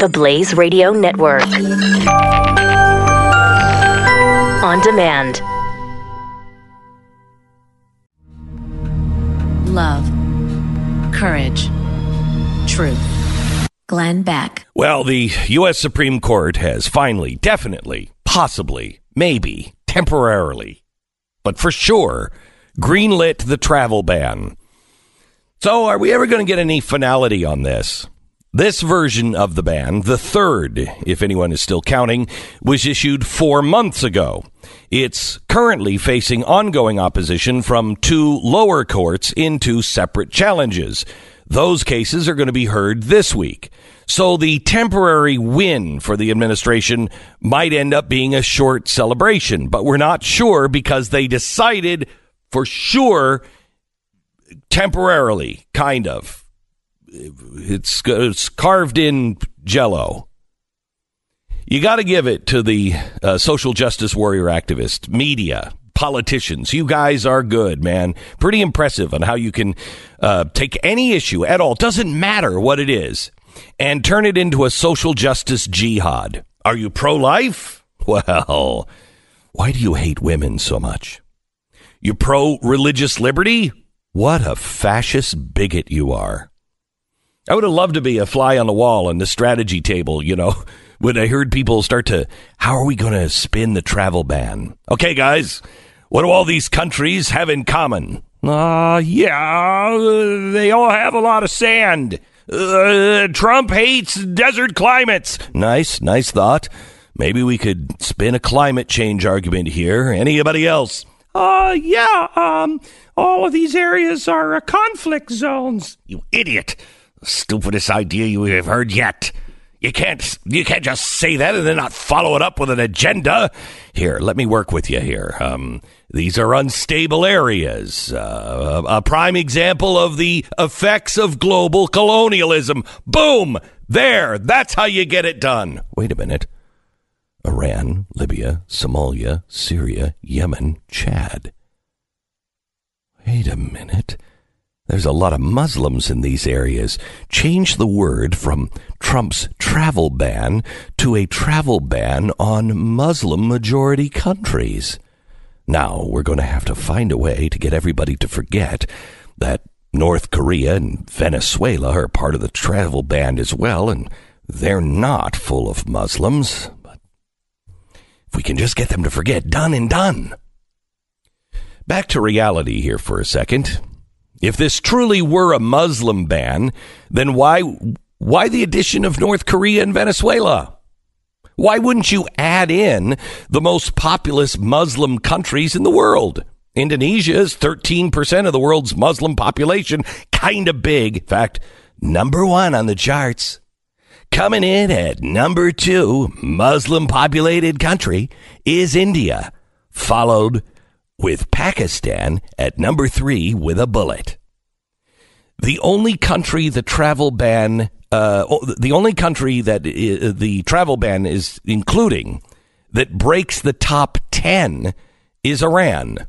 the Blaze Radio Network. On demand. Love. Courage. Truth. Glenn Beck. Well, the U.S. Supreme Court has finally, definitely, possibly, maybe, temporarily, but for sure, greenlit the travel ban. So are we ever going to get any finality on this? This version of the ban, the third, if anyone is still counting, was issued 4 months ago. It's currently facing ongoing opposition from 2 lower courts in 2 separate challenges. Those cases are going to be heard this week. So the temporary win for the administration might end up being a short celebration, but we're not sure because they decided for sure temporarily, kind of. It's carved in Jell-O. You got to give it to the social justice warrior activists, media, politicians. You guys are good, man. Pretty impressive on how you can take any issue at all, doesn't matter what it is, and turn it into a social justice jihad. Are you pro-life? Well, why do you hate women so much? You pro-religious liberty? What a fascist bigot you are. I would have loved to be a fly on the wall on the strategy table, you know, when I heard people start to, how are we going to spin the travel ban? Okay, guys, what do all these countries have in common? Yeah, they all have a lot of sand. Trump hates desert climates. Nice thought. Maybe we could spin a climate change argument here. Anybody else? All of these areas are conflict zones. You idiot. Stupidest idea you have heard yet. You can't just say that and then not follow it up with an agenda. Here, let me work with you here. These are unstable areas. A prime example of the effects of global colonialism. Boom! There, that's how you get it done. Wait a minute. Iran, Libya, Somalia, Syria, Yemen, Chad. Wait a minute. There's a lot of Muslims in these areas. Change the word from Trump's travel ban to a travel ban on Muslim-majority countries. Now, we're going to have to find a way to get everybody to forget that North Korea and Venezuela are part of the travel ban as well, and they're not full of Muslims. But if we can just get them to forget, done and done. Back to reality here for a second. If this truly were a Muslim ban, then why the addition of North Korea and Venezuela? Why wouldn't you add in the most populous Muslim countries in the world? Indonesia is 13% of the world's Muslim population, kind of big. In fact, number 1 on the charts. Coming in at number 2 Muslim-populated country is India, followed with Pakistan at number 3 with a bullet. The only country the travel ban is including that breaks the top 10 is Iran.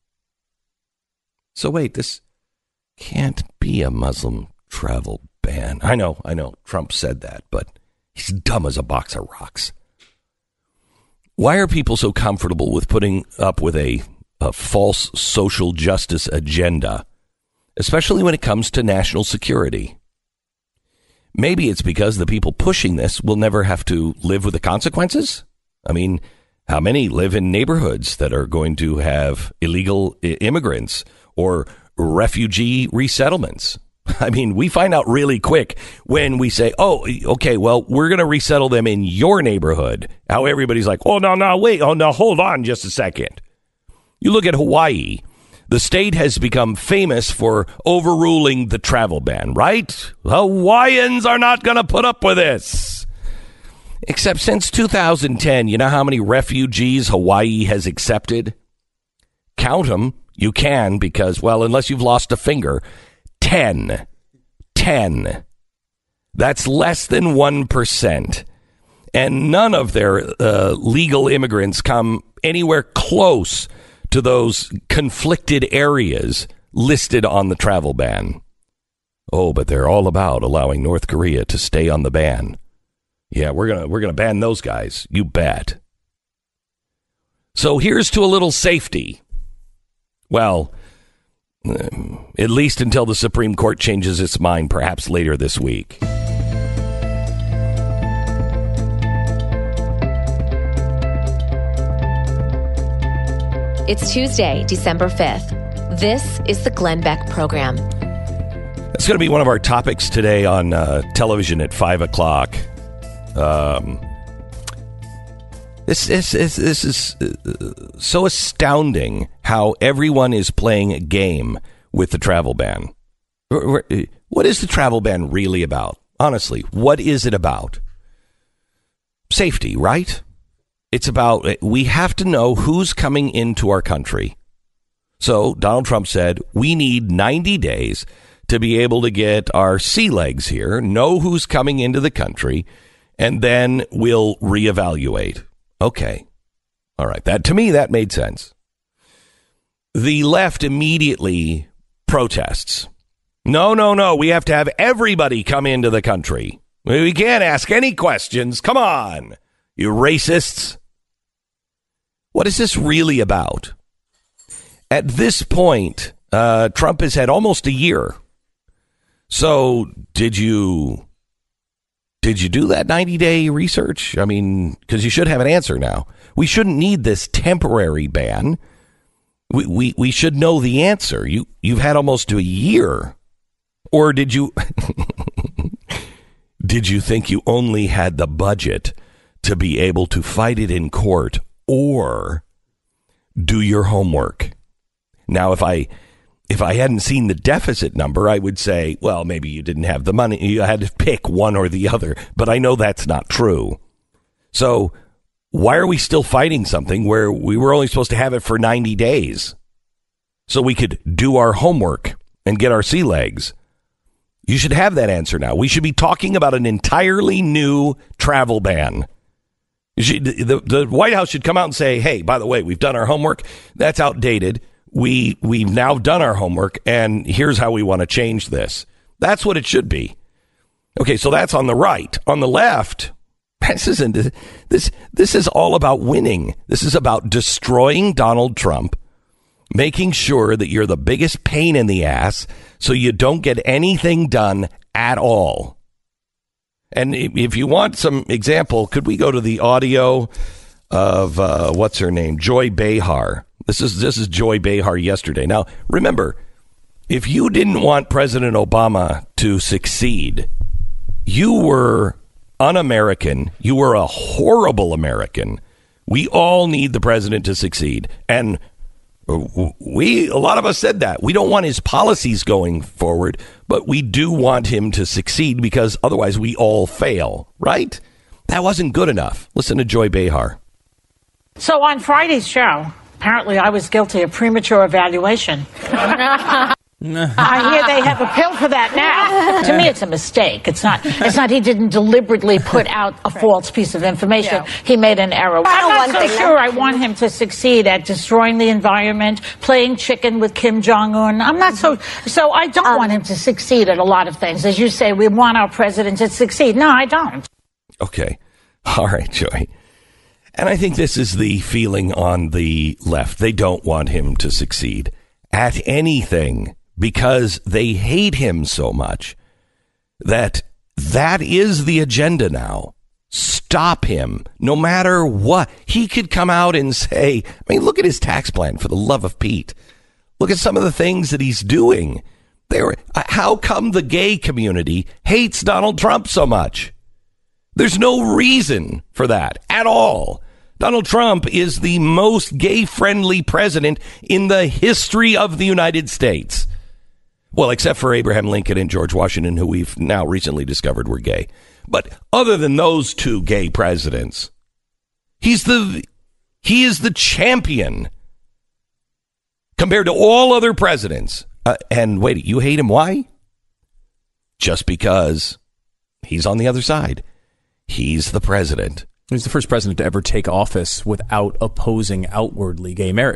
So wait, this can't be a Muslim travel ban. I know, Trump said that, but he's dumb as a box of rocks. Why are people so comfortable with putting up with a false social justice agenda, especially when it comes to national security? Maybe it's because the people pushing this will never have to live with the consequences. I mean, how many live in neighborhoods that are going to have illegal immigrants or refugee resettlements? I mean, we find out really quick when we say, oh, okay, well, we're going to resettle them in your neighborhood. How everybody's like, oh, no, wait. Oh, no, hold on just a second. You look at Hawaii. The state has become famous for overruling the travel ban, right? Hawaiians are not going to put up with this. Except since 2010, you know how many refugees Hawaii has accepted? Count them. You can because, well, unless you've lost a finger, 10. That's less than 1%. And none of their legal immigrants come anywhere close to those conflicted areas listed on the travel ban. Oh, but they're all about allowing North Korea to stay on the ban. Yeah, we're gonna ban those guys. You bet. So here's to a little safety. Well, at least until the Supreme Court changes its mind, perhaps later this week. It's Tuesday, December 5th. This is the Glenn Beck Program. It's going to be one of our topics today on television at 5 o'clock. This is so astounding how everyone is playing a game with the travel ban. What is the travel ban really about? Honestly, what is it about? Safety, right? It's about, we have to know who's coming into our country. So Donald Trump said, we need 90 days to be able to get our sea legs here, know who's coming into the country, and then we'll reevaluate. Okay. All right. That, to me, that made sense. The left immediately protests. No. We have to have everybody come into the country. We can't ask any questions. Come on, you racists. What is this really about? At this point, Trump has had almost a year. So did you do that 90-day research? I mean, because you should have an answer now. We shouldn't need this temporary ban. We should know the answer. You've had almost a year. Or did you did you think you only had the budget to be able to fight it in court or do your homework? Now, if I hadn't seen the deficit number, I would say, well, maybe you didn't have the money. You had to pick one or the other. But I know that's not true. So why are we still fighting something where we were only supposed to have it for 90 days so we could do our homework and get our sea legs? You should have that answer now. We should be talking about an entirely new travel ban. The White House should come out and say, hey, by the way, we've done our homework. That's outdated. We've now done our homework, and here's how we want to change this. That's what it should be. Okay, so that's on the right. On the left, this is all about winning. This is about destroying Donald Trump, making sure that you're the biggest pain in the ass so you don't get anything done at all. And if you want some example, could we go to the audio of, what's her name? Joy Behar. This is Joy Behar yesterday. Now, remember, if you didn't want President Obama to succeed, you were un-American. You were a horrible American. We all need the president to succeed. And a lot of us said that. We don't want his policies going forward, but we do want him to succeed because otherwise we all fail, right? That wasn't good enough. Listen to Joy Behar. So on Friday's show, apparently I was guilty of premature evaluation. I hear they have a pill for that now. To me, it's a mistake. It's not he didn't deliberately put out a false piece of information. Yeah. He made an error. I'm not so sure I want him to succeed at destroying the environment, playing chicken with Kim Jong-un. I'm not so I don't want him to succeed at a lot of things. As you say, we want our president to succeed. No, I don't. Okay. All right, Joy. And I think this is the feeling on the left. They don't want him to succeed at anything because they hate him so much that is the agenda now. Stop him, no matter what. He could come out and say, I mean, look at his tax plan, for the love of Pete. Look at some of the things that he's doing. How come the gay community hates Donald Trump so much? There's no reason for that at all. Donald Trump is the most gay-friendly president in the history of the United States. Well, except for Abraham Lincoln and George Washington, who we've now recently discovered were gay. But other than those two gay presidents, he is the champion compared to all other presidents. And wait, you hate him? Why? Just because he's on the other side. He's the president. He's the first president to ever take office without opposing outwardly gay marriage.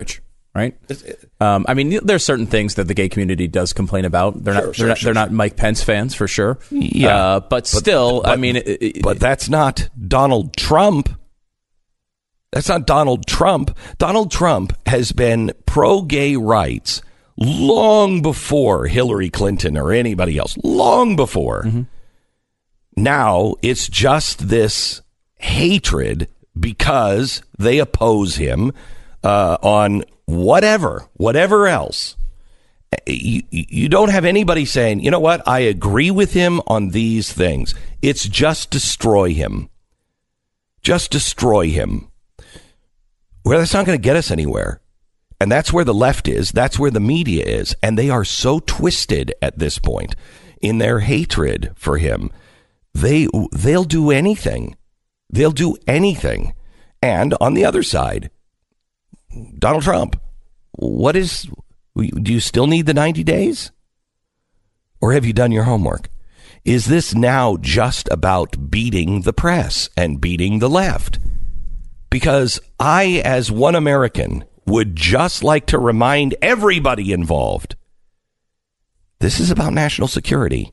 right? I mean, there's certain things that the gay community does complain about. They're not Mike Pence fans for sure. Yeah, but still, I mean, but that's not Donald Trump. That's not Donald Trump. Donald Trump has been pro-gay rights long before Hillary Clinton or anybody else. Long before. Mm-hmm. Now it's just this hatred because they oppose him on whatever else. You don't have anybody saying, you know what, I agree with him on these things. It's just destroy him. Just destroy him. Well, that's not going to get us anywhere. And that's where the left is. That's where the media is. And they are so twisted at this point in their hatred for him. They'll do anything. They'll do anything. And on the other side, Donald Trump, do you still need the 90 days? Or have you done your homework? Is this now just about beating the press and beating the left? Because I, as one American, would just like to remind everybody involved, this is about national security.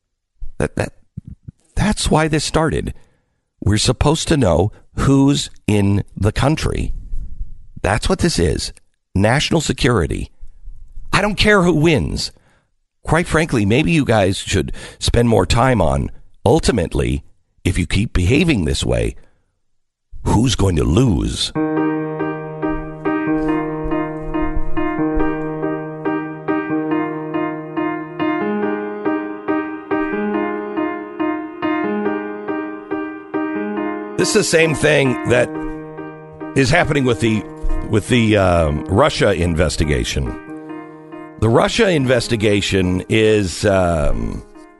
That's why this started. We're supposed to know who's in the country. That's what this is. National security. I don't care who wins. Quite frankly, maybe you guys should spend more time on, ultimately, if you keep behaving this way, who's going to lose? This is the same thing that is happening with the Russia investigation. The Russia investigation is the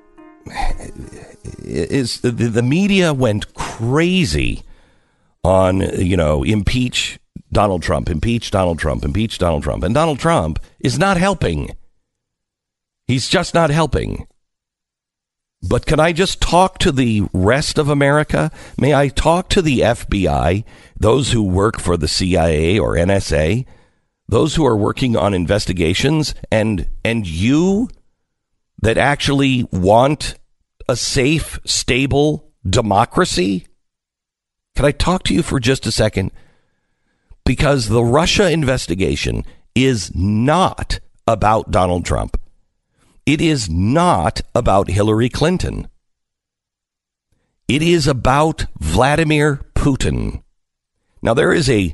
media went crazy on, impeach Donald Trump, impeach Donald Trump, impeach Donald Trump. And Donald Trump is not helping. He's just not helping. But can I just talk to the rest of America? May I talk to the FBI, those who work for the CIA or NSA, those who are working on investigations, and you that actually want a safe, stable democracy? Can I talk to you for just a second? Because the Russia investigation is not about Donald Trump. It is not about Hillary Clinton. It is about Vladimir Putin. Now, there is a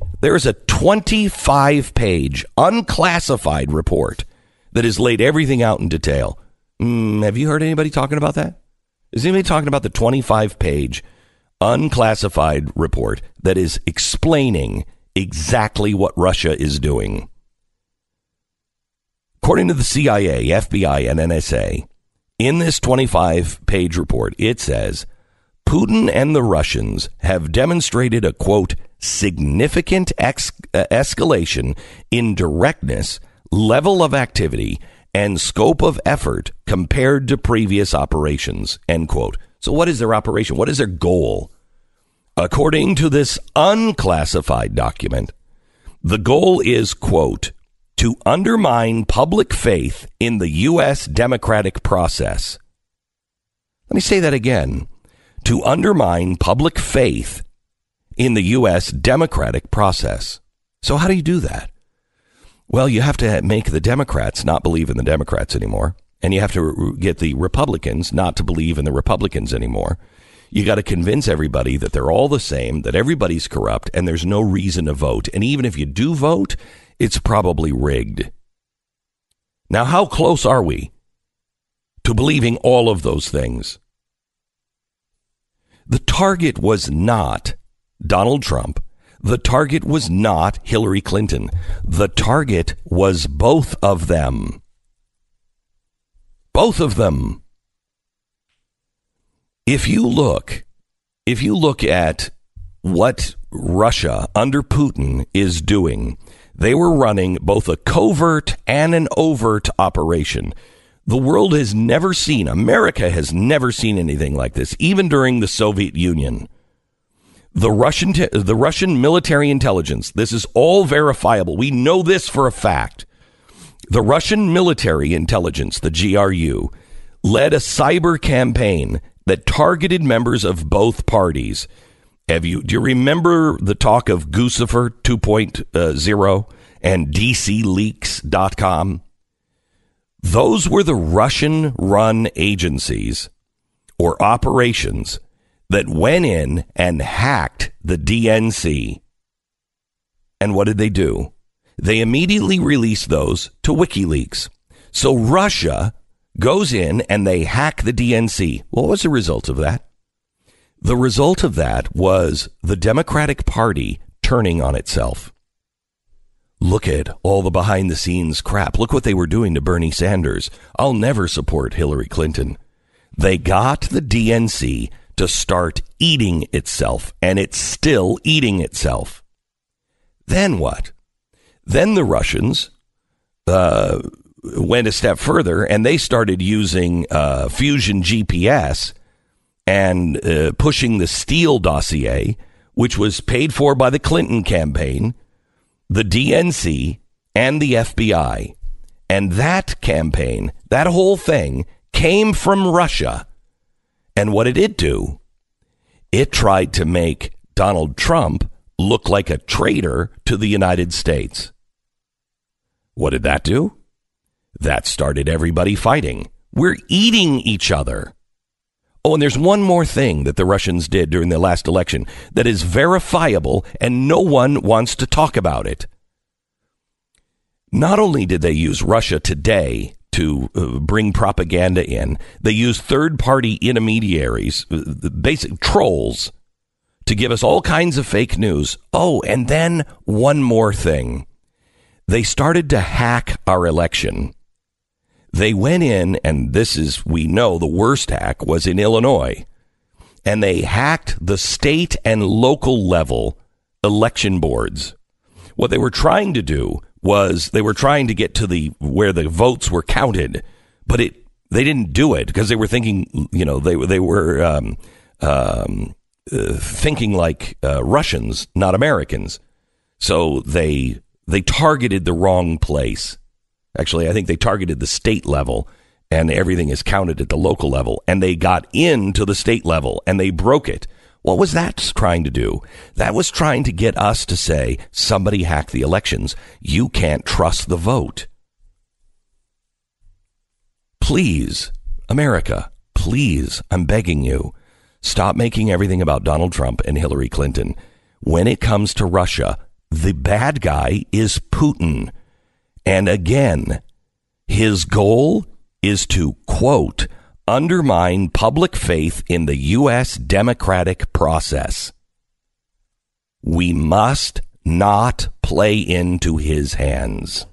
25-page unclassified report that has laid everything out in detail. Have you heard anybody talking about that? Is anybody talking about the 25-page unclassified report that is explaining exactly what Russia is doing? According to the CIA, FBI, and NSA, in this 25-page report, it says, Putin and the Russians have demonstrated a, quote, significant escalation in directness, level of activity, and scope of effort compared to previous operations, end quote. So what is their operation? What is their goal? According to this unclassified document, the goal is, quote, to undermine public faith in the U.S. democratic process. Let me say that again. To undermine public faith in the U.S. democratic process. So how do you do that? Well, you have to make the Democrats not believe in the Democrats anymore. And you have to get the Republicans not to believe in the Republicans anymore. You got to convince everybody that they're all the same, that everybody's corrupt, and there's no reason to vote. And even if you do vote, it's probably rigged. Now, how close are we to believing all of those things? The target was not Donald Trump. The target was not Hillary Clinton. The target was both of them. Both of them. If you look at what Russia under Putin is doing, they were running both a covert and an overt operation. The world has never seen, America has never seen anything like this, even during the Soviet Union. The Russian military intelligence, this is all verifiable. We know this for a fact. The Russian military intelligence, the GRU, led a cyber campaign that targeted members of both parties. Do you remember the talk of Guccifer 2.0 and DCleaks.com? Those were the Russian-run agencies or operations that went in and hacked the DNC. And what did they do? They immediately released those to WikiLeaks. So Russia goes in and they hack the DNC. What was the result of that? The result of that was the Democratic Party turning on itself. Look at all the behind-the-scenes crap. Look what they were doing to Bernie Sanders. I'll never support Hillary Clinton. They got the DNC to start eating itself, and it's still eating itself. Then what? Then the Russians went a step further, and they started using Fusion GPS and pushing the Steele dossier, which was paid for by the Clinton campaign, the DNC, and the FBI. And that campaign, that whole thing, came from Russia. And what did it do? It tried to make Donald Trump look like a traitor to the United States. What did that do? That started everybody fighting. We're eating each other. Oh, and there's one more thing that the Russians did during the last election that is verifiable, and no one wants to talk about it. Not only did they use Russia Today to bring propaganda in, they used third-party intermediaries, basic trolls, to give us all kinds of fake news. Oh, and then one more thing. They started to hack our election. They went in, and this is, we know, the worst hack was in Illinois, and they hacked the state and local level election boards. What they were trying to do was they were trying to get to where the votes were counted, but they didn't do it because they were thinking, they were thinking like Russians, not Americans. So they targeted the wrong place. Actually, I think they targeted the state level, and everything is counted at the local level, and they got into the state level and they broke it. What was that trying to do? That was trying to get us to say, somebody hacked the elections. You can't trust the vote. Please, America, please, I'm begging you, stop making everything about Donald Trump and Hillary Clinton. When it comes to Russia, the bad guy is Putin. And again, his goal is to, quote, undermine public faith in the U.S. democratic process. We must not play into his hands.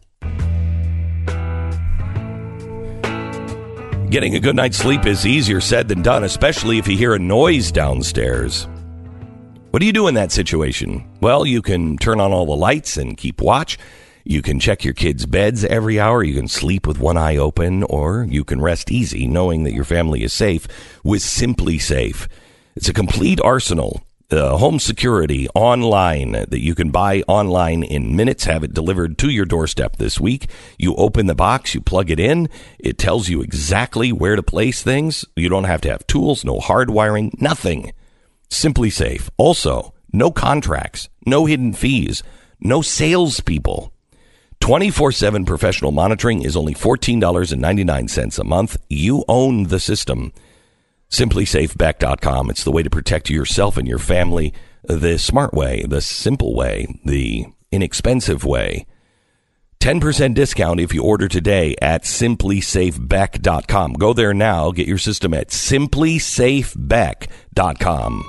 Getting a good night's sleep is easier said than done, especially if you hear a noise downstairs. What do you do in that situation? Well, you can turn on all the lights and keep watch. You can check your kids' beds every hour. You can sleep with one eye open, or you can rest easy knowing that your family is safe with Simply Safe. It's a complete arsenal, home security online that you can buy online in minutes, have it delivered to your doorstep this week. You open the box, you plug it in. It tells you exactly where to place things. You don't have to have tools, no hardwiring, nothing. Simply Safe. Also, no contracts, no hidden fees, no salespeople. 24/7 professional monitoring is only $14.99 a month. You own the system. SimplySafeBeck.com. It's the way to protect yourself and your family the smart way, the simple way, the inexpensive way. 10% discount if you order today at SimplySafeBeck.com. Go there now. Get your system at SimplySafeBeck.com.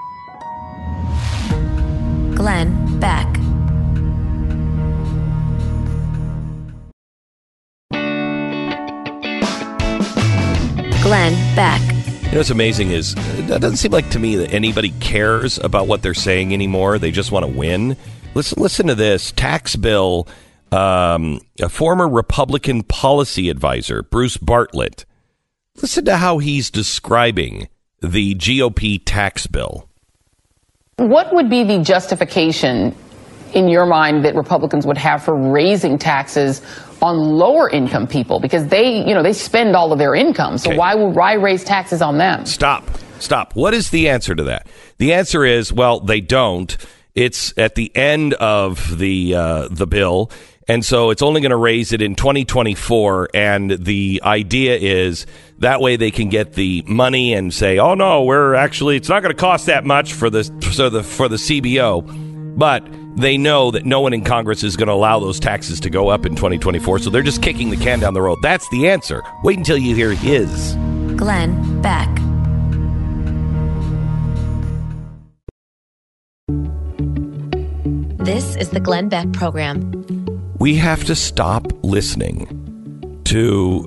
Glenn Beck. Glenn Beck. You know what's amazing is it doesn't seem like to me that anybody cares about what they're saying anymore. They just want to win. Listen to this. Tax bill, a former Republican policy advisor, Bruce Bartlett. Listen to how he's describing the GOP tax bill. What would be the justification in your mind that Republicans would have for raising taxes on lower income people? Because they spend all of their income. So why raise taxes on them? Stop. What is the answer to that? The answer is, well, they don't. It's at the end of the bill. And so it's only going to raise it in 2024. And the idea is that way they can get the money and say, oh, no, it's not going to cost that much for the CBO. But they know that no one in Congress is going to allow those taxes to go up in 2024. So they're just kicking the can down the road. That's the answer. Wait until you hear his. Glenn Beck. This is the Glenn Beck Program. We have to stop listening to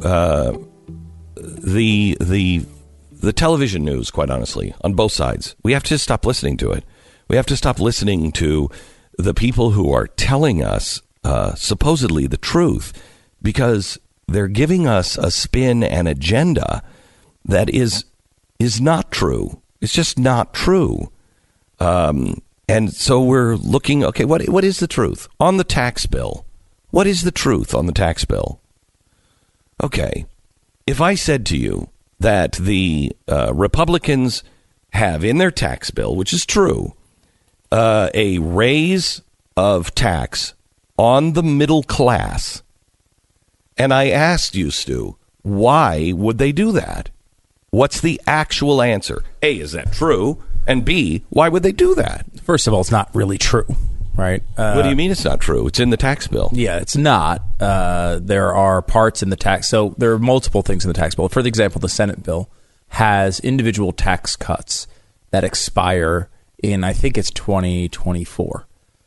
the television news, quite honestly, on both sides. We have to stop listening to it. We have to stop listening to the people who are telling us supposedly the truth, because they're giving us a spin and agenda that is not true. It's just not true. And so we're looking, okay, what is the truth on the tax bill? What is the truth on the tax bill? Okay, if I said to you that the Republicans have in their tax bill, which is true, a raise of tax on the middle class, and I asked you, Stu, why would they do that? What's the actual answer? A, is that true? And B, why would they do that? First of all, it's not really true, right? What do you mean it's not true? It's in the tax bill. Yeah, it's not. There are parts in the tax. So there are multiple things in the tax bill. For example, the Senate bill has individual tax cuts that expire in, I think it's 2024.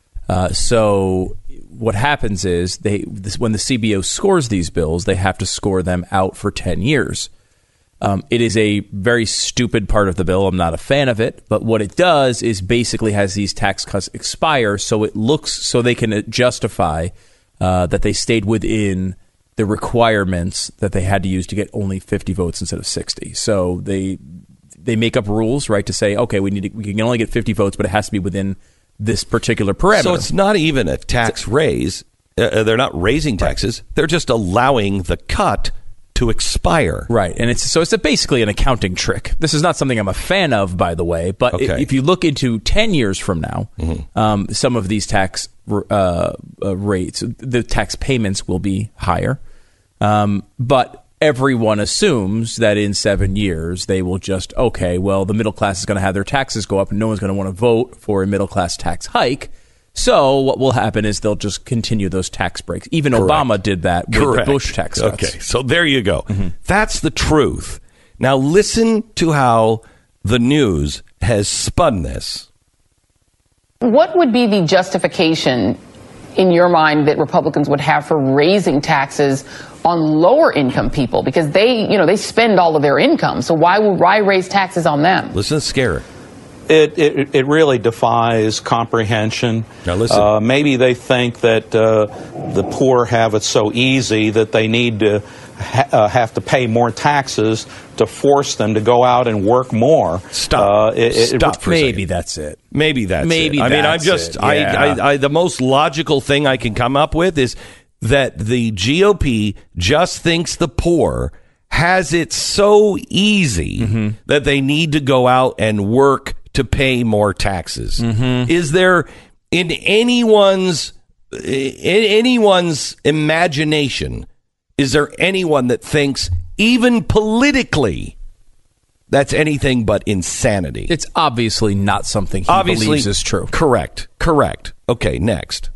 So what happens is when the CBO scores these bills, they have to score them out for 10 years. It is a very stupid part of the bill. I'm not a fan of it. But what it does is basically has these tax cuts expire so they can justify that they stayed within the requirements that they had to use to get only 50 votes instead of 60. So they make up rules, right, to say, okay, we can only get 50 votes, but it has to be within this particular parameter. So it's not even a tax raise. They're not raising taxes. Right. They're just allowing the cut to expire. Right. And it's basically an accounting trick. This is not something I'm a fan of, by the way, but if you look into 10 years from now, some of these tax rates, the tax payments will be higher. But everyone assumes that in 7 years they will just, the middle class is going to have their taxes go up and no one's going to want to vote for a middle class tax hike. So what will happen is they'll just continue those tax breaks. Even Obama did that with the Bush tax cuts. Okay, so there you go. That's the truth. Now listen to how the news has spun this. What would be the justification in your mind that Republicans would have for raising taxes on lower income people? Because they spend all of their income. So why raise taxes on them? Listen to Scare. It really defies comprehension. Now listen. Maybe they think that the poor have it so easy that they need to have to pay more taxes to force them to go out and work more. Stop. Maybe that's it. Maybe that's it. I mean, I'm just the most logical thing I can come up with is that the GOP just thinks the poor has it so easy that they need to go out and work to pay more taxes. Is there in anyone's imagination, is there anyone that thinks even politically that's anything but insanity? It's obviously not something he believes is true. Correct. Okay, next.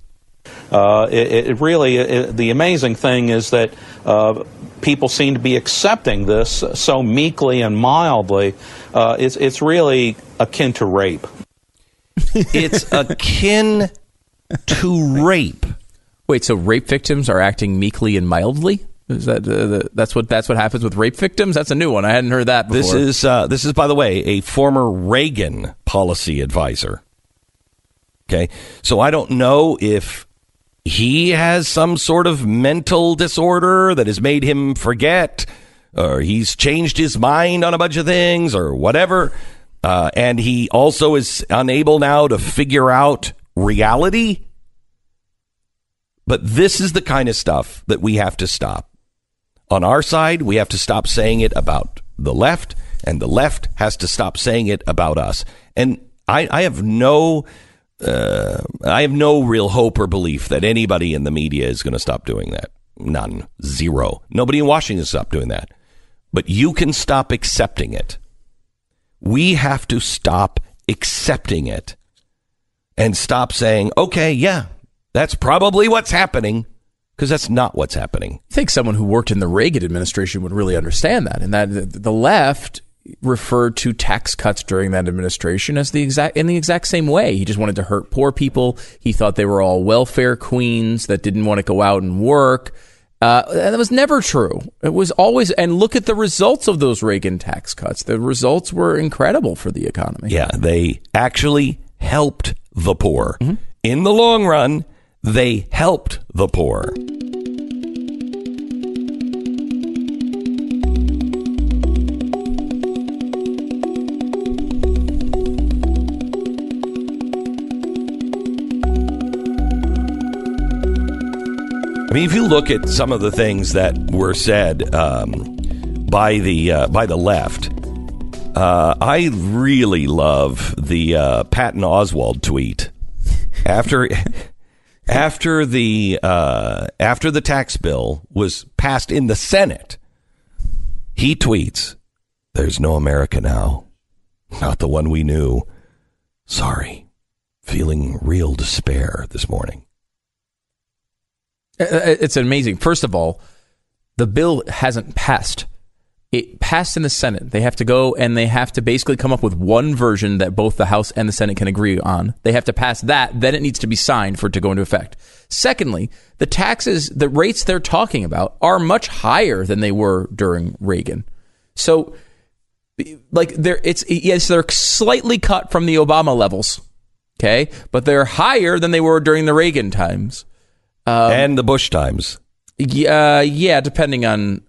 The amazing thing is that people seem to be accepting this so meekly and mildly. It's really akin to rape. It's akin to rape. Wait, so rape victims are acting meekly and mildly? Is that that's what happens with rape victims? That's a new one. I hadn't heard that before. This is by the way a former Reagan policy advisor. Okay, so I don't know if he has some sort of mental disorder that has made him forget, or he's changed his mind on a bunch of things, or whatever. And he also is unable now to figure out reality. But this is the kind of stuff that we have to stop. On our side, we have to stop saying it about the left, and the left has to stop saying it about us. And I have no real hope or belief that anybody in the media is going to stop doing that. None. Zero. Nobody in Washington stopped doing that. But you can stop accepting it. We have to stop accepting it and stop saying, okay, yeah, that's probably what's happening, because that's not what's happening. I think someone who worked in the Reagan administration would really understand that, and that the left referred to tax cuts during that administration as in the exact same way. He just wanted to hurt poor people. He thought they were all welfare queens that didn't want to go out and work. And that was never true. It was always, and look at the results of those Reagan tax cuts. The results were incredible for the economy. Yeah, they actually helped the poor. Mm-hmm. In the long run, they helped the poor. I mean, if you look at some of the things that were said by the left, I really love the Patton Oswalt tweet after the tax bill was passed in the Senate. He tweets, "There's no America now, not the one we knew. Sorry, feeling real despair this morning." It's amazing. First of all, the bill hasn't passed. It passed in the Senate. They have to go and they have to basically come up with one version that both the House and the Senate can agree on. They have to pass that. Then it needs to be signed for it to go into effect. Secondly, the rates they're talking about are much higher than they were during Reagan. So, like, they're slightly cut from the Obama levels, okay? But they're higher than they were during the Reagan times. And the Bush times. Yeah, depending on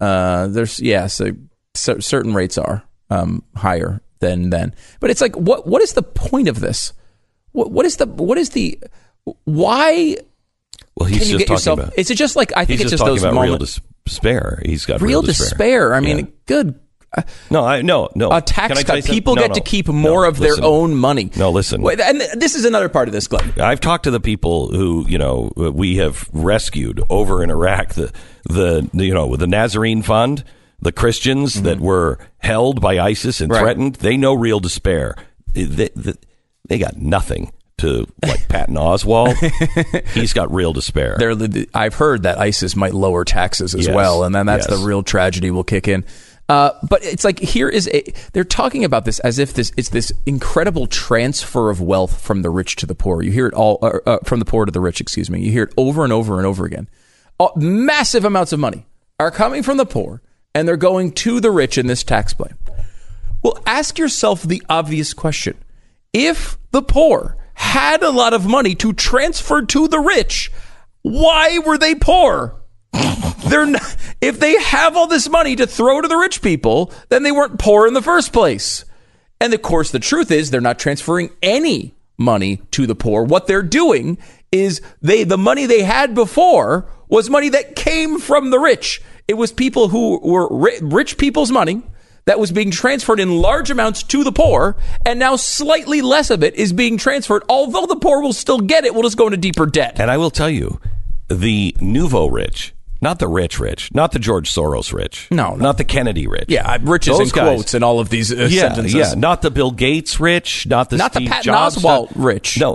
certain rates are higher than then. But it's like, what is the point of this? What is the why? Well, he's just talking about. Is it just like, I think it's just those moments. Real despair. He's got real despair. I mean, good. No. A tax cut. People get to keep more of their own money. No, listen. And this is another part of this, Glenn. I've talked to the people who, we have rescued over in Iraq, the Nazarene Fund, the Christians that were held by ISIS and threatened. They know real despair. They got nothing to, like, Patton Oswalt. He's got real despair. I've heard that ISIS might lower taxes as well, and then that's the real tragedy will kick in. But it's like, they're talking about this as if it's this incredible transfer of wealth from the rich to the poor. You hear it all, from the poor to the rich, excuse me. You hear it over and over and over again. Massive amounts of money are coming from the poor, and they're going to the rich in this tax plan. Well, ask yourself the obvious question. If the poor had a lot of money to transfer to the rich, why were they poor? If they have all this money to throw to the rich people, then they weren't poor in the first place. And of course, the truth is they're not transferring any money to the poor. What they're doing is the money they had before was money that came from the rich. It was people who were rich people's money that was being transferred in large amounts to the poor, and now slightly less of it is being transferred. Although the poor will still get it, we'll just go into deeper debt. And I will tell you, the nouveau rich, not the rich, not the George Soros rich. No. Not the Kennedy rich. Yeah, riches in quotes in all of these sentences. Yeah, not the Bill Gates rich, not the Steve Patton Jobs Oswalt rich. No,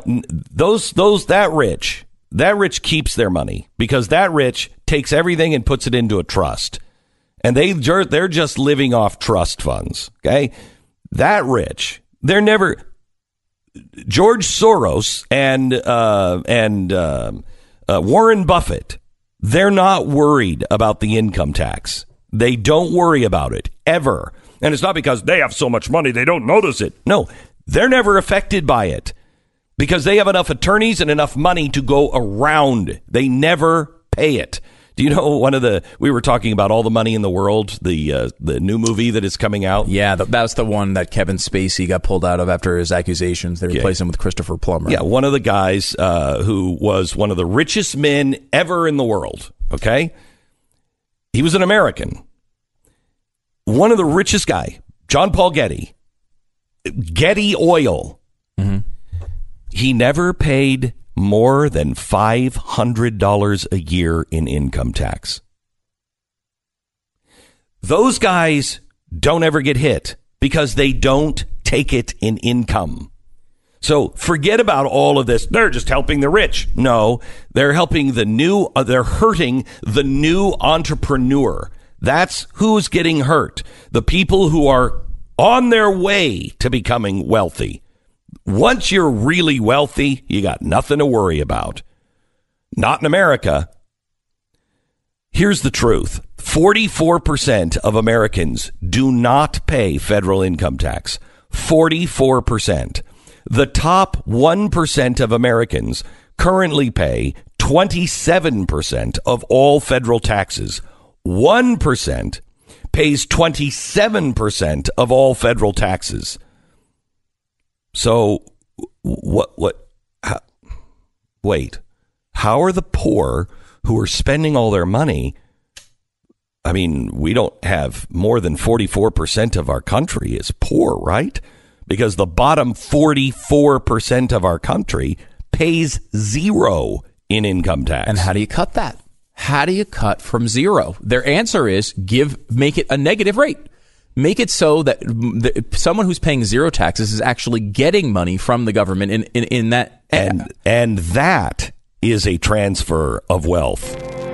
that rich keeps their money, because that rich takes everything and puts it into a trust. And they're just living off trust funds, okay? That rich, they're never... George Soros and Warren Buffett, they're not worried about the income tax. They don't worry about it, ever. And it's not because they have so much money they don't notice it. No, they're never affected by it, because they have enough attorneys and enough money to go around. They never pay it. Do you know we were talking about All the Money in the World, the new movie that is coming out? Yeah, that's the one that Kevin Spacey got pulled out of after his accusations. They replaced him with Christopher Plummer. Yeah, one of the guys who was one of the richest men ever in the world, okay? He was an American. One of the richest guy, John Paul Getty Oil. Mm-hmm. He never paid more than $500 a year in income tax. Those guys don't ever get hit because they don't take it in income. So forget about all of this. They're just helping the rich. No, they're helping they're hurting the new entrepreneur. That's who's getting hurt. The people who are on their way to becoming wealthy. Once you're really wealthy, you got nothing to worry about. Not in America. Here's the truth. 44% of Americans do not pay federal income tax. 44%. The top 1% of Americans currently pay 27% of all federal taxes. 1% pays 27% of all federal taxes. So, how are the poor who are spending all their money? I mean, we don't have more than 44% of our country is poor, right? Because the bottom 44% of our country pays zero in income tax. And how do you cut that? How do you cut from zero? Their answer is make it a negative rate. Make it so that someone who's paying zero taxes is actually getting money from the government in that. And that is a transfer of wealth.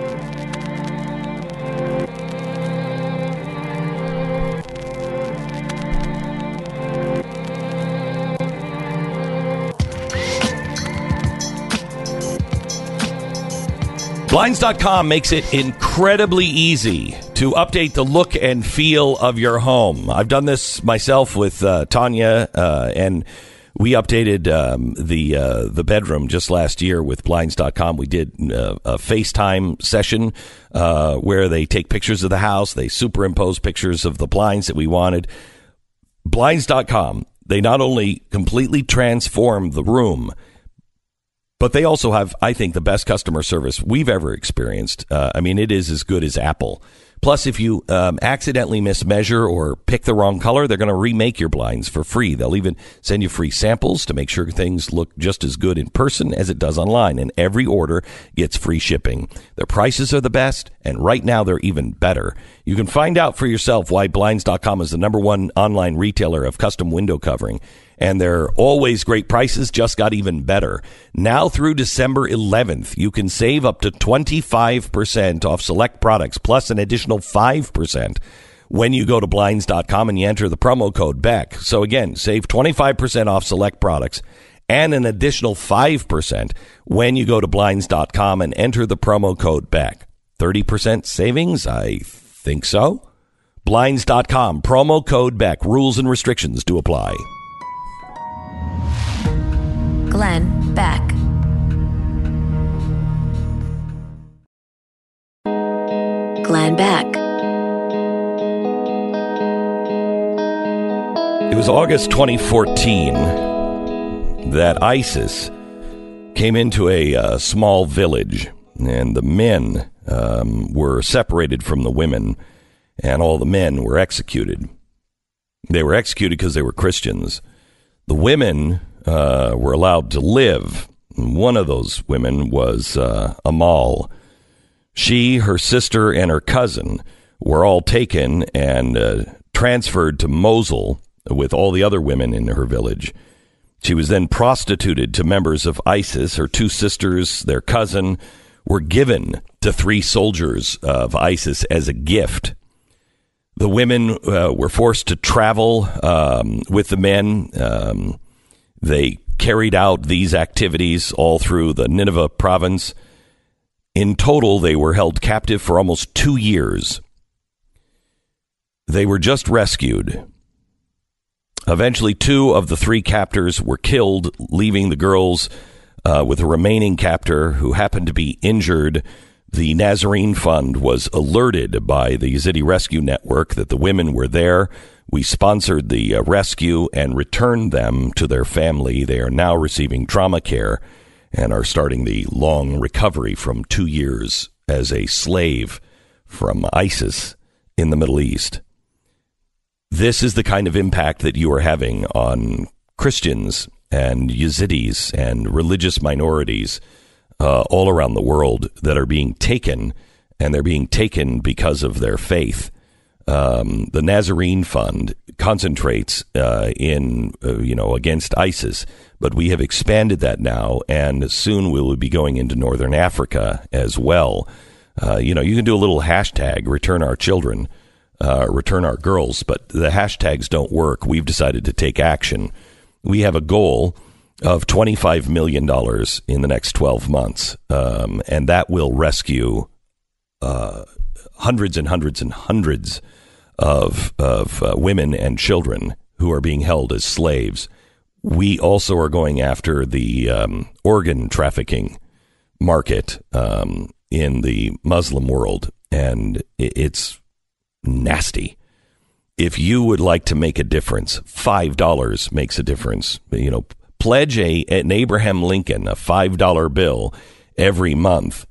Blinds.com makes it incredibly easy to update the look and feel of your home. I've done this myself with Tanya, and we updated the bedroom just last year with Blinds.com. We did a FaceTime session where they take pictures of the house. They superimpose pictures of the blinds that we wanted. Blinds.com, they not only completely transform the room, but they also have, I think, the best customer service we've ever experienced. I mean, it is as good as Apple. Plus, if you accidentally mismeasure or pick the wrong color, they're going to remake your blinds for free. They'll even send you free samples to make sure things look just as good in person as it does online. And every order gets free shipping. Their prices are the best, and right now they're even better. You can find out for yourself why Blinds.com is the #1 online retailer of custom window covering. And their always great prices just got even better. Now through December 11th, you can save up to 25% off select products, plus an additional 5% when you go to Blinds.com and you enter the promo code BECK. So again, save 25% off select products and an additional 5% when you go to Blinds.com and enter the promo code BECK. 30% savings? I think so. Blinds.com, promo code BECK. Rules and restrictions do apply. Glenn Beck. Glenn Beck. It was August 2014 that ISIS came into a small village, and the men were separated from the women, and all the men were executed. They were executed because they were Christians. The women were allowed to live. One of those women was Amal. She, her sister, and her cousin were all taken and transferred to Mosul with all the other women in her village. She was then prostituted to members of ISIS. Her 2 sisters, their cousin, were given to 3 soldiers of ISIS as a gift. The women were forced to travel with the men. They carried out these activities all through the Nineveh province. In total, they were held captive for almost 2 years. They were just rescued. Eventually, 2 of the 3 captors were killed, leaving the girls with a remaining captor who happened to be injured. The Nazarene Fund was alerted by the Yazidi Rescue Network that the women were there. We sponsored the rescue and returned them to their family. They are now receiving trauma care and are starting the long recovery from 2 years as a slave from ISIS in the Middle East. This is the kind of impact that you are having on Christians and Yazidis and religious minorities all around the world that are being taken, and they're being taken because of their faith. The Nazarene Fund concentrates against ISIS, but we have expanded that now, and soon we will be going into Northern Africa as well. You can do a little hashtag, return our children, return our girls, but the hashtags don't work. We've decided to take action. We have a goal of $25 million in the next 12 months, and that will rescue hundreds and hundreds and hundreds of women and children who are being held as slaves. We also are going after the organ trafficking market in the Muslim world, and it's nasty. If you would like to make a difference, $5 makes a difference. Pledge an Abraham Lincoln, a $5 bill every month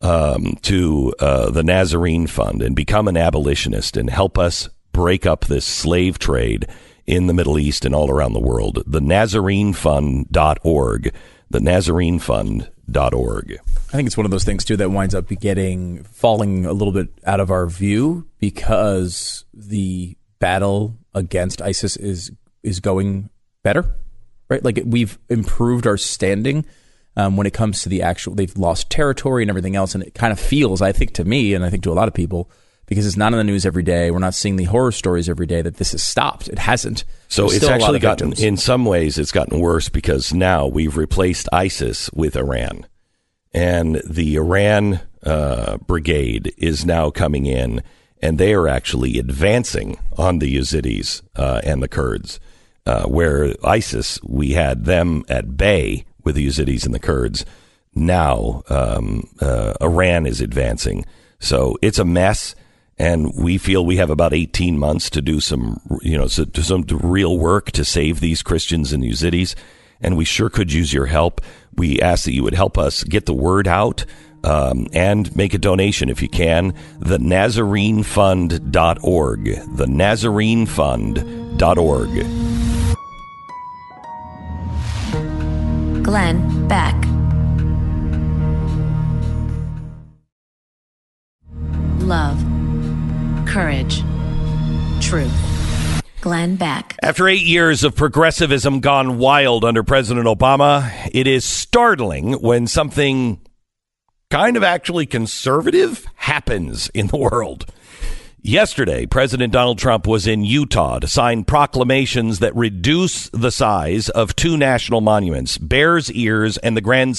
to the Nazarene Fund and become an abolitionist and help us break up this slave trade in the Middle East and all around the world. The NazareneFund.org. The NazareneFund.org. I think it's one of those things, too, that winds up falling a little bit out of our view because the battle against ISIS is going better, right? Like we've improved our standing when it comes to the actual, they've lost territory and everything else. And it kind of feels, I think to me, and I think to a lot of people, because it's not in the news every day, we're not seeing the horror stories every day, that this has stopped. It hasn't. So it's actually gotten, in some ways, it's gotten worse because now we've replaced ISIS with Iran. And the Iran brigade is now coming in, and they are actually advancing on the Yazidis and the Kurds, where ISIS, we had them at bay with the Yazidis and the Kurds. Now Iran is advancing. So it's a mess. And we feel we have about 18 months to do some real work to save these Christians and Yazidis. And we sure could use your help. We ask that you would help us get the word out and make a donation if you can. The NazareneFund.org. The NazareneFund.org. Glenn Beck. Love. Courage. Truth. Glenn Beck. After 8 years of progressivism gone wild under President Obama, it is startling when something kind of actually conservative happens in the world. Yesterday, President Donald Trump was in Utah to sign proclamations that reduce the size of two national monuments, Bears Ears and the Grand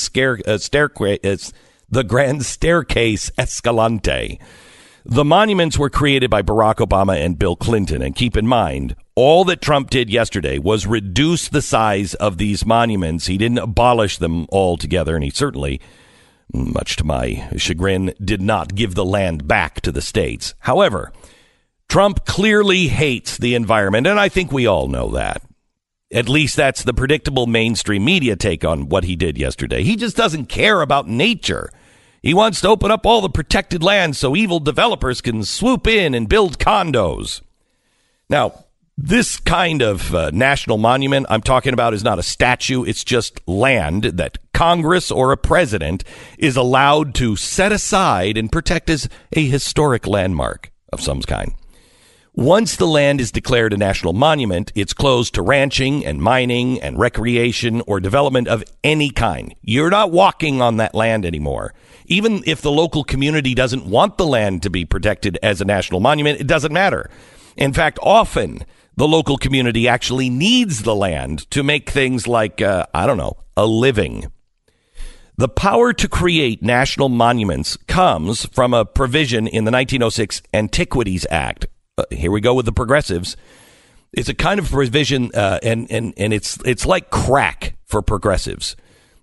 Staircase Escalante. The monuments were created by Barack Obama and Bill Clinton. And keep in mind, all that Trump did yesterday was reduce the size of these monuments. He didn't abolish them altogether, and he certainly, much to my chagrin, did not give the land back to the states. However, Trump clearly hates the environment, and I think we all know that. At least that's the predictable mainstream media take on what he did yesterday. He just doesn't care about nature. He wants to open up all the protected land so evil developers can swoop in and build condos. Now, this kind of national monument I'm talking about is not a statue. It's just land that Congress or a president is allowed to set aside and protect as a historic landmark of some kind. Once the land is declared a national monument, it's closed to ranching and mining and recreation or development of any kind. You're not walking on that land anymore. Even if the local community doesn't want the land to be protected as a national monument, it doesn't matter. In fact, often the local community actually needs the land to make things like, a living. The power to create national monuments comes from a provision in the 1906 Antiquities Act. Here we go with the progressives. It's a kind of provision, and it's like crack for progressives.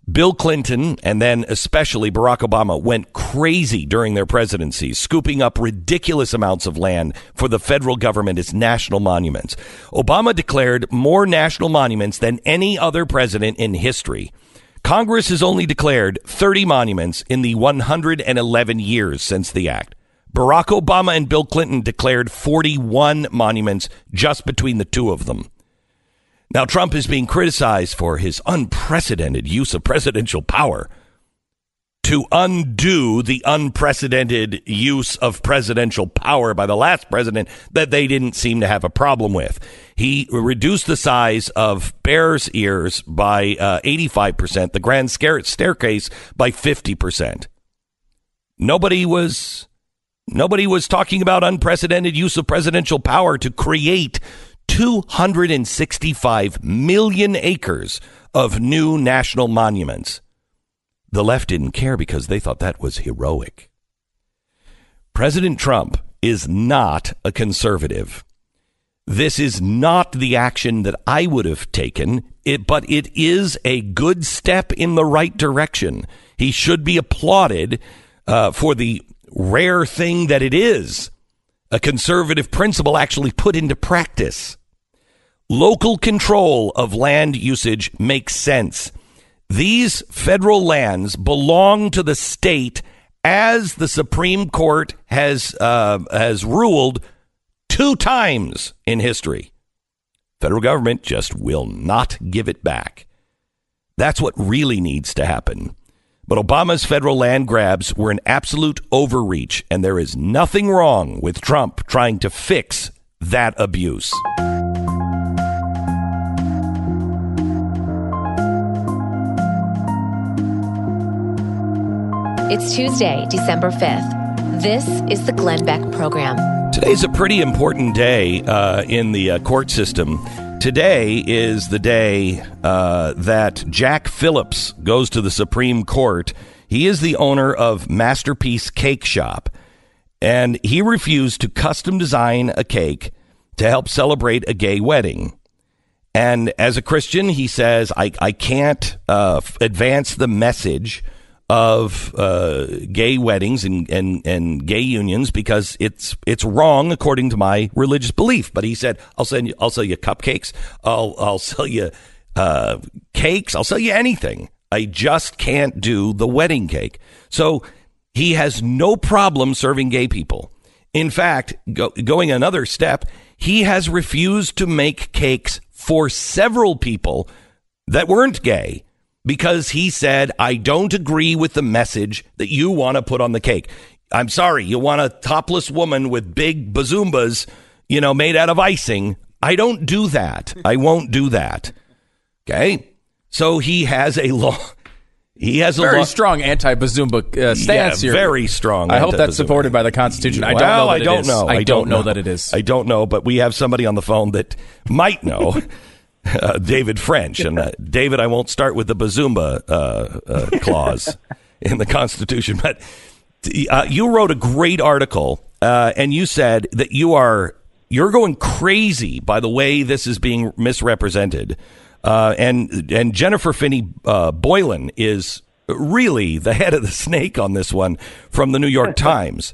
Bill Clinton and then especially Barack Obama went crazy during their presidencies, scooping up ridiculous amounts of land for the federal government as national monuments. Obama declared more national monuments than any other president in history. Congress has only declared 30 monuments in the 111 years since the act. Barack Obama and Bill Clinton declared 41 monuments just between the two of them. Now, Trump is being criticized for his unprecedented use of presidential power to undo the unprecedented use of presidential power by the last president that they didn't seem to have a problem with. He reduced the size of Bears Ears by 85%, the Grand Staircase by 50%. Nobody was talking about unprecedented use of presidential power to create 265 million acres of new national monuments. The left didn't care because they thought that was heroic. President Trump is not a conservative. This is not the action that I would have taken, but it is a good step in the right direction. He should be applauded for the rare thing that it is. A conservative principle actually put into practice. Local control of land usage makes sense. These federal lands belong to the state, as the Supreme Court has ruled 2 times in history. Federal government just will not give it back. That's what really needs to happen. But Obama's federal land grabs were an absolute overreach, and there is nothing wrong with Trump trying to fix that abuse. It's Tuesday, December 5th. This is the Glenn Beck Program. Today's a pretty important day in the court system. Today is the day that Jack Phillips goes to the Supreme Court. He is the owner of Masterpiece Cake Shop, and he refused to custom design a cake to help celebrate a gay wedding. And as a Christian, he says, I can't advance the message of gay weddings and gay unions because it's wrong according to my religious belief. But he said, I'll sell you cupcakes. I'll sell you cakes. I'll sell you anything. I just can't do the wedding cake. So he has no problem serving gay people. In fact, going another step, he has refused to make cakes for several people that weren't gay, because he said, I don't agree with the message that you want to put on the cake. I'm sorry, you want a topless woman with big bazoombas, made out of icing. I don't do that. I won't do that. Okay? So he has a law. He has a strong anti-bazumba stance here. Very strong. I hope that's supported by the Constitution. I don't know. I don't know that it is. I don't know, but we have somebody on the phone that might know. David French. And David, I won't start with the bazumba clause in the Constitution, but you wrote a great article and you said that you're going crazy by the way this is being misrepresented. And Jennifer Finney Boylan is really the head of the snake on this one from the New York Times.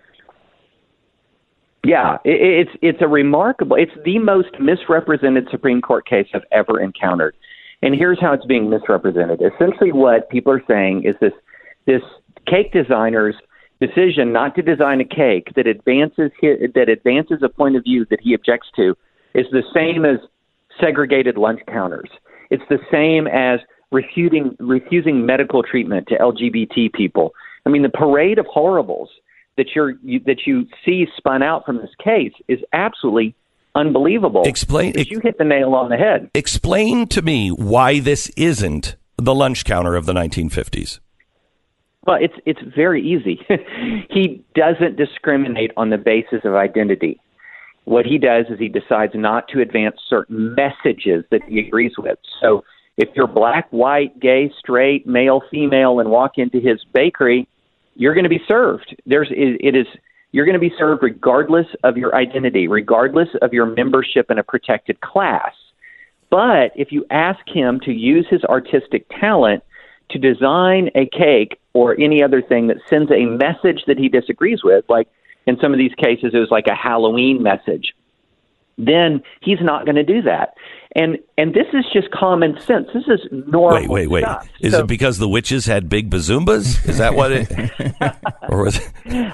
Yeah, it's the most misrepresented Supreme Court case I've ever encountered. And here's how it's being misrepresented. Essentially what people are saying is this cake designer's decision not to design a cake that advances a point of view that he objects to is the same as segregated lunch counters. It's the same as refusing medical treatment to LGBT people. I mean, the parade of horribles that you see spun out from this case is absolutely unbelievable. You hit the nail on the head. Explain to me why this isn't the lunch counter of the 1950s. Well, it's very easy. He doesn't discriminate on the basis of identity. What he does is he decides not to advance certain messages that he agrees with. So if you're black, white, gay, straight, male, female, and walk into his bakery, you're going to be served. You're going to be served regardless of your identity, regardless of your membership in a protected class. But if you ask him to use his artistic talent to design a cake or any other thing that sends a message that he disagrees with, like in some of these cases it was like a Halloween message, then he's not going to do that. And this is just common sense. This is normal. Wait. Stuff. Is it because the witches had big bazoombas? Is that what it? Or was it?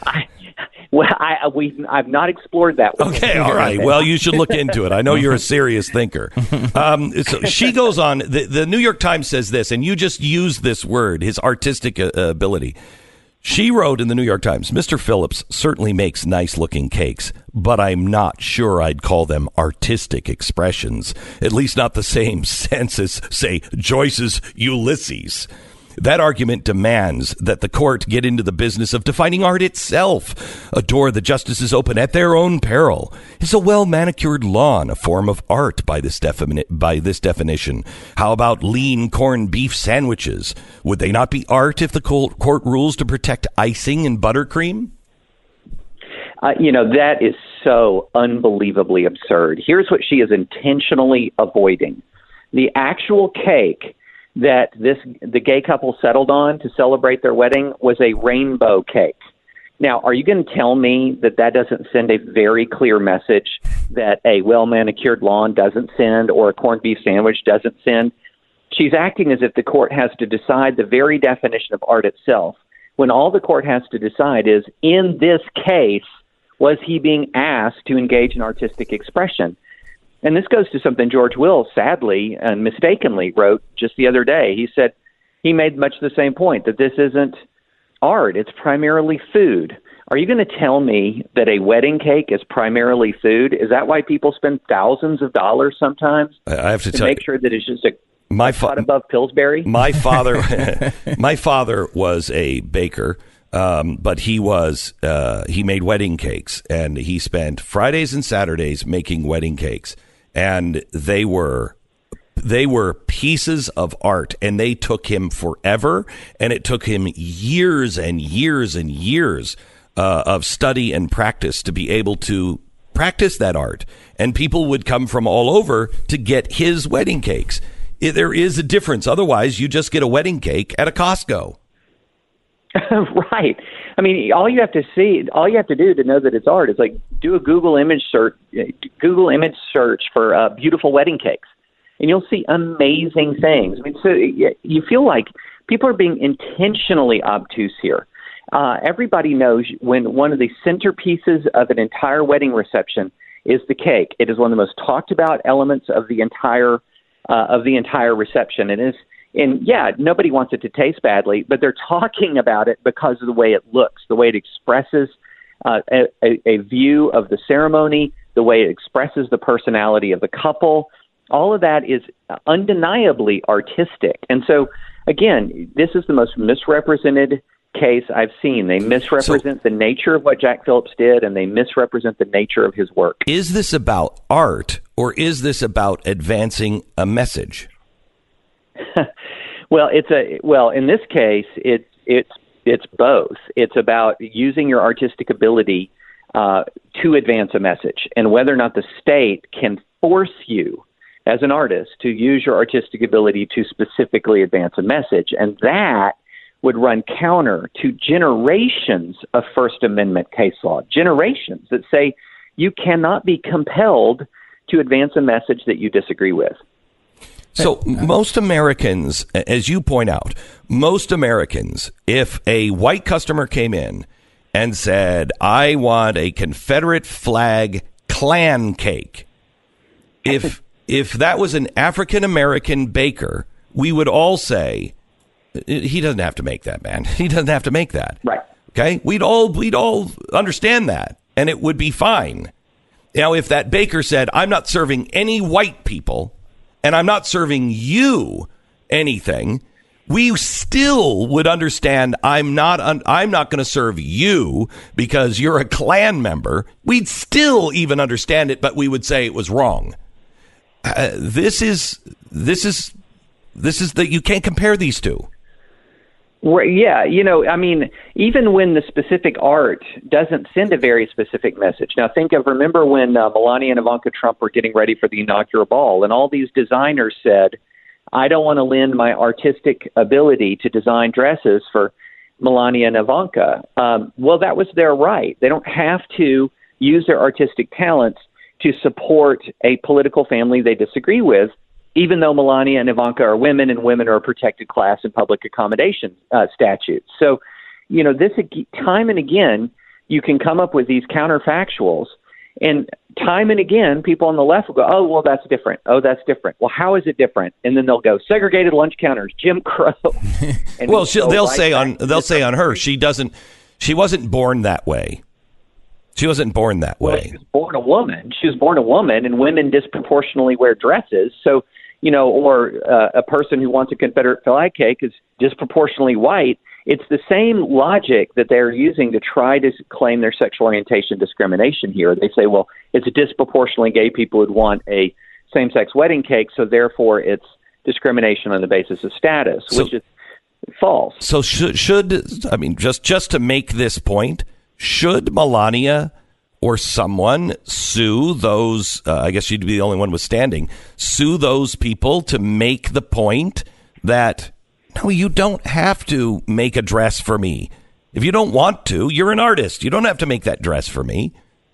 I've not explored that. Okay, all right. Well, you should look into it. I know you're a serious thinker. So she goes on. The New York Times says this, and you just used this word, his artistic ability. She wrote in the New York Times, Mr. Phillips certainly makes nice-looking cakes, but I'm not sure I'd call them artistic expressions, at least not the same sense as, say, Joyce's Ulysses. That argument demands that the court get into the business of defining art itself, a door the justices open at their own peril. Is a well-manicured lawn a form of art by this definition? How about lean corned beef sandwiches? Would they not be art if the court rules to protect icing and buttercream? That is so unbelievably absurd. Here's what she is intentionally avoiding. The actual cake that the gay couple settled on to celebrate their wedding was a rainbow cake. Now, are you going to tell me that doesn't send a very clear message that a well-manicured lawn doesn't send or a corned beef sandwich doesn't send? She's acting as if the court has to decide the very definition of art itself, when all the court has to decide is, in this case, was he being asked to engage in artistic expression? And this goes to something George Will, sadly and mistakenly, wrote just the other day. He said he made much the same point, that this isn't art, it's primarily food. Are you going to tell me that a wedding cake is primarily food? Is that why people spend thousands of dollars sometimes I have to make sure that it's just a cut above Pillsbury? My father was a baker. But he made wedding cakes, and he spent Fridays and Saturdays making wedding cakes, and they were pieces of art, and they took him forever, and it took him years and years and years of study and practice to be able to practice that art. And people would come from all over to get his wedding cakes. There is a difference. Otherwise, you just get a wedding cake at a Costco. Right. I mean, all you have to do to know that it's art is like do a Google image search for beautiful wedding cakes, and you'll see amazing things. I mean, so you feel like people are being intentionally obtuse here. Everybody knows when one of the centerpieces of an entire wedding reception is the cake. It is one of the most talked about elements of the entire reception, And yeah, nobody wants it to taste badly, but they're talking about it because of the way it looks, the way it expresses a view of the ceremony, the way it expresses the personality of the couple. All of that is undeniably artistic. And so, again, this is the most misrepresented case I've seen. They misrepresent the nature of what Jack Phillips did, and they misrepresent the nature of his work. Is this about art, or is this about advancing a message? Well, in this case, it's both. It's about using your artistic ability to advance a message, and whether or not the state can force you as an artist to use your artistic ability to specifically advance a message, and that would run counter to generations of First Amendment case law, generations that say you cannot be compelled to advance a message that you disagree with. So most Americans, as you point out, most Americans, if a white customer came in and said, I want a Confederate flag Klan cake, if that was an African-American baker, we would all say, he doesn't have to make that, man. He doesn't have to make that. Right. Okay? We'd all understand that, and it would be fine. Now, if that baker said, I'm not serving any white people, and I'm not serving you anything, we still would understand I'm not going to serve you because you're a Klan member. We'd still even understand it, but we would say it was wrong. This is that you can't compare these two. Well, yeah, I mean, even when the specific art doesn't send a very specific message. Now, remember when Melania and Ivanka Trump were getting ready for the inaugural ball, and all these designers said I don't want to lend my artistic ability to design dresses for Melania and Ivanka. Well, that was their right. They don't have to use their artistic talents to support a political family they disagree with, even though Melania and Ivanka are women and women are a protected class in public accommodation statutes. So, this time and again, you can come up with these counterfactuals, and time and again, people on the left will go, oh, well, that's different. Oh, that's different. Well, how is it different? And then they'll go, segregated lunch counters, Jim Crow. And well, they'll say on her, she wasn't born that way. She wasn't born that way. She was born a woman. She was born a woman, and women disproportionately wear dresses. So, or a person who wants a Confederate flag cake is disproportionately white. It's the same logic that they're using to try to claim their sexual orientation discrimination here. They say, well, it's disproportionately gay people who'd want a same-sex wedding cake, so therefore it's discrimination on the basis of status, which is false. So should I mean, just to make this point, should Melania or someone sue those, I guess she'd be the only one withstanding, sue those people to make the point that, no, you don't have to make a dress for me. If you don't want to, you're an artist. You don't have to make that dress for me.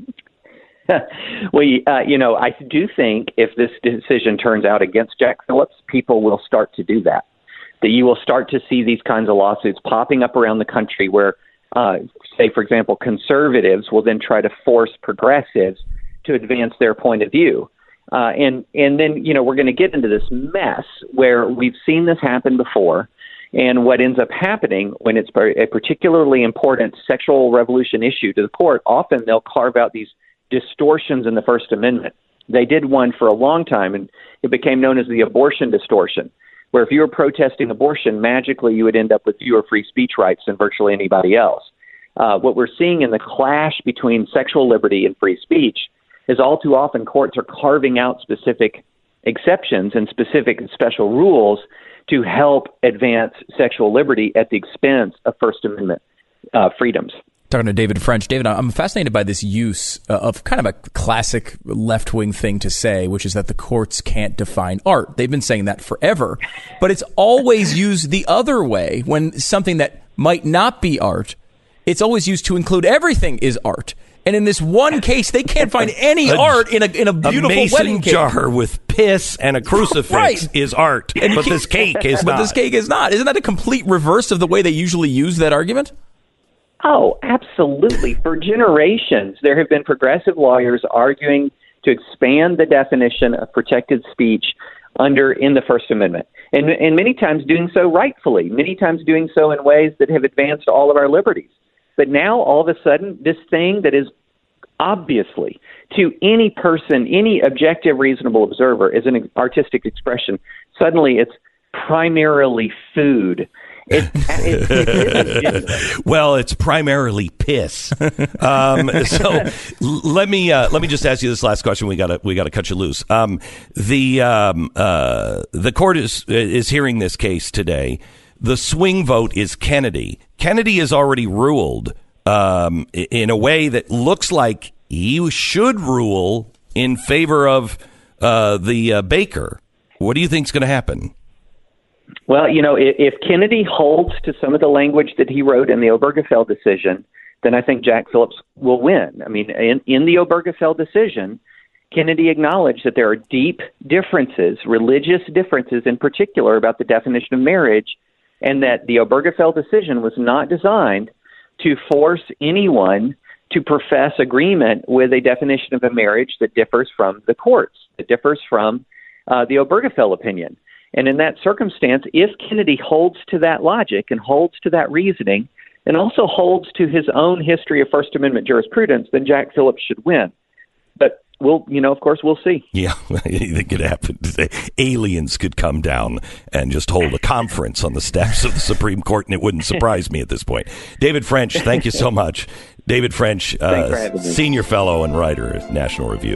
Well, I do think if this decision turns out against Jack Phillips, people will start to do that. That you will start to see these kinds of lawsuits popping up around the country where, say, for example, conservatives will then try to force progressives to advance their point of view. And then, we're going to get into this mess where we've seen this happen before. And what ends up happening when it's a particularly important sexual revolution issue to the court, often they'll carve out these distortions in the First Amendment. They did one for a long time, and it became known as the abortion distortion, where if you were protesting abortion, magically you would end up with fewer free speech rights than virtually anybody else. What we're seeing in the clash between sexual liberty and free speech is all too often courts are carving out specific exceptions and specific special rules to help advance sexual liberty at the expense of First Amendment freedoms. Talking to David French. David, I'm fascinated by this use of kind of a classic left-wing thing to say, which is that the courts can't define art. They've been saying that forever, but it's always used the other way. When something that might not be art, it's always used to include everything is art. And in this one case, they can't find any art in a beautiful wedding cake. A mason jar with piss and a crucifix is art, but this cake is not. But this cake is not. Isn't that a complete reverse of the way they usually use that argument? Oh, absolutely. For generations, there have been progressive lawyers arguing to expand the definition of protected speech in the First Amendment. And many times doing so rightfully, many times doing so in ways that have advanced all of our liberties. But now, all of a sudden, this thing that is obviously, to any person, any objective, reasonable observer, is an artistic expression, suddenly it's primarily food. Well, it's primarily piss. So let me just ask you this last question. We gotta cut you loose. The court is hearing this case today. The swing vote is Kennedy. Kennedy has already ruled in a way that looks like he should rule in favor of the Baker. What do you think is going to happen? Well, if Kennedy holds to some of the language that he wrote in the Obergefell decision, then I think Jack Phillips will win. I mean, in the Obergefell decision, Kennedy acknowledged that there are deep differences, religious differences in particular, about the definition of marriage, and that the Obergefell decision was not designed to force anyone to profess agreement with a definition of a marriage that differs from the courts, that differs from the Obergefell opinion. And in that circumstance, if Kennedy holds to that logic and holds to that reasoning and also holds to his own history of First Amendment jurisprudence, then Jack Phillips should win. But of course, we'll see. Yeah, it could happen. Aliens could come down and just hold a conference on the steps of the Supreme Court, and it wouldn't surprise me at this point. David French, thank you so much. David French, senior fellow and writer at National Review.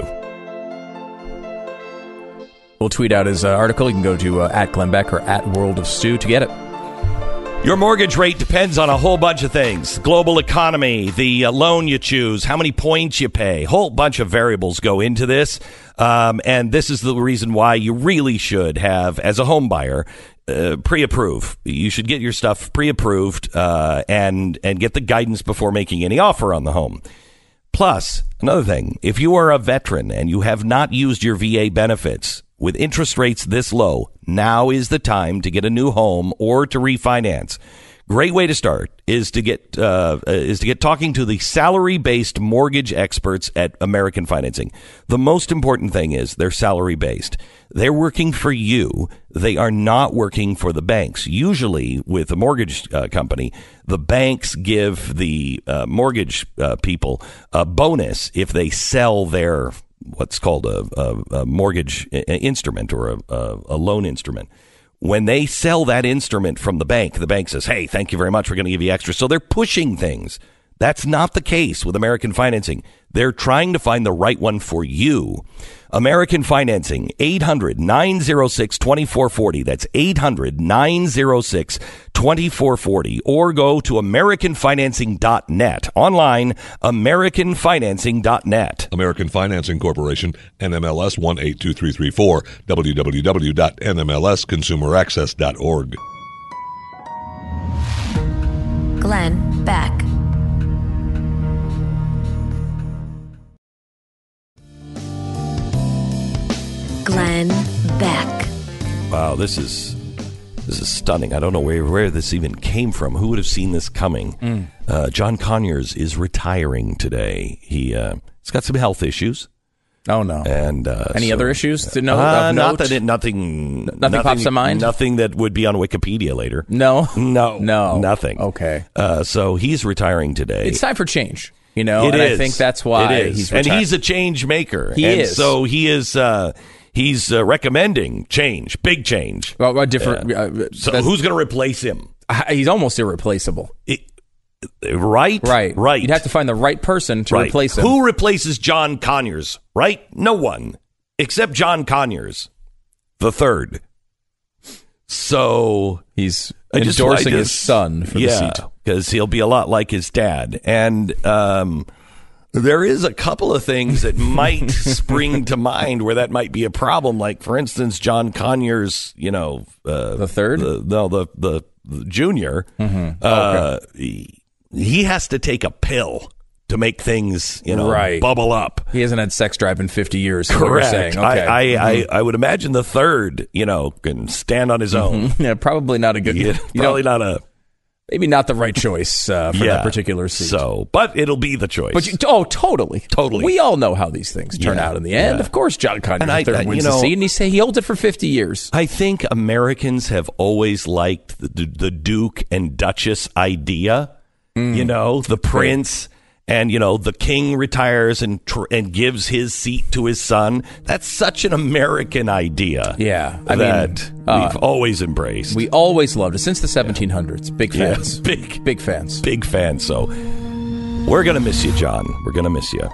We'll tweet out his article. You can go to @Glenn Beck or @World of Stu to get it. Your mortgage rate depends on a whole bunch of things. Global economy, the loan you choose, how many points you pay. A whole bunch of variables go into this. And this is the reason why you really should have, as a home buyer, pre-approve. You should get your stuff pre-approved and get the guidance before making any offer on the home. Plus, another thing, if you are a veteran and you have not used your VA benefits, with interest rates this low, now is the time to get a new home or to refinance. Great way to start is to get talking to the salary-based mortgage experts at American Financing. The most important thing is they're salary-based. They're working for you. They are not working for the banks. Usually, with a mortgage company, the banks give the mortgage people a bonus if they sell their what's called a mortgage instrument or a loan instrument. When they sell that instrument from the bank says, hey, thank you very much. We're going to give you extra. So they're pushing things. That's not the case with American Financing. They're trying to find the right one for you. American Financing, 800-906-2440. That's 800-906-2440. Or go to AmericanFinancing.net. Online, AmericanFinancing.net. American Financing Corporation, NMLS 182334, www.nmlsconsumeraccess.org. Glenn Beck. Glenn Beck. Wow, this is stunning. I don't know where this even came from. Who would have seen this coming? John Conyers is retiring today. He's got some health issues. Oh no! And any other issues to know? Not that nothing pops to mind. Nothing that would be on Wikipedia later. No, nothing. Okay. So he's retiring today. It's time for change. I think that's why he's retiring. And he's a change maker. He is. So he is. He's recommending change, big change. Well, different. So who's going to replace him? He's almost irreplaceable. Right. You'd have to find the right person to replace him. Who replaces John Conyers? Right? No one, except John Conyers, the third. So he's endorsing his son for the seat because he'll be a lot like his dad. And there is a couple of things that might spring to mind where that might be a problem. Like, for instance, John Conyers, the third? The junior, he has to take a pill to make things, bubble up. He hasn't had sex drive in 50 years. Correct. What you're saying. Okay. I would imagine the third, can stand on his own. Yeah, probably not a good. Maybe not the right choice for that particular seat. So, but it'll be the choice. But totally. We all know how these things turn out in the end. Of course, John Conyers III wins the seat, and he holds it for 50 years. I think Americans have always liked the Duke and Duchess idea. The prince. And, the king retires and gives his seat to his son. That's such an American idea. Yeah. We've always embraced. We always loved it. Since the 1700s. Big fans. Big fans. Big fans. So we're going to miss you, John. We're going to miss you.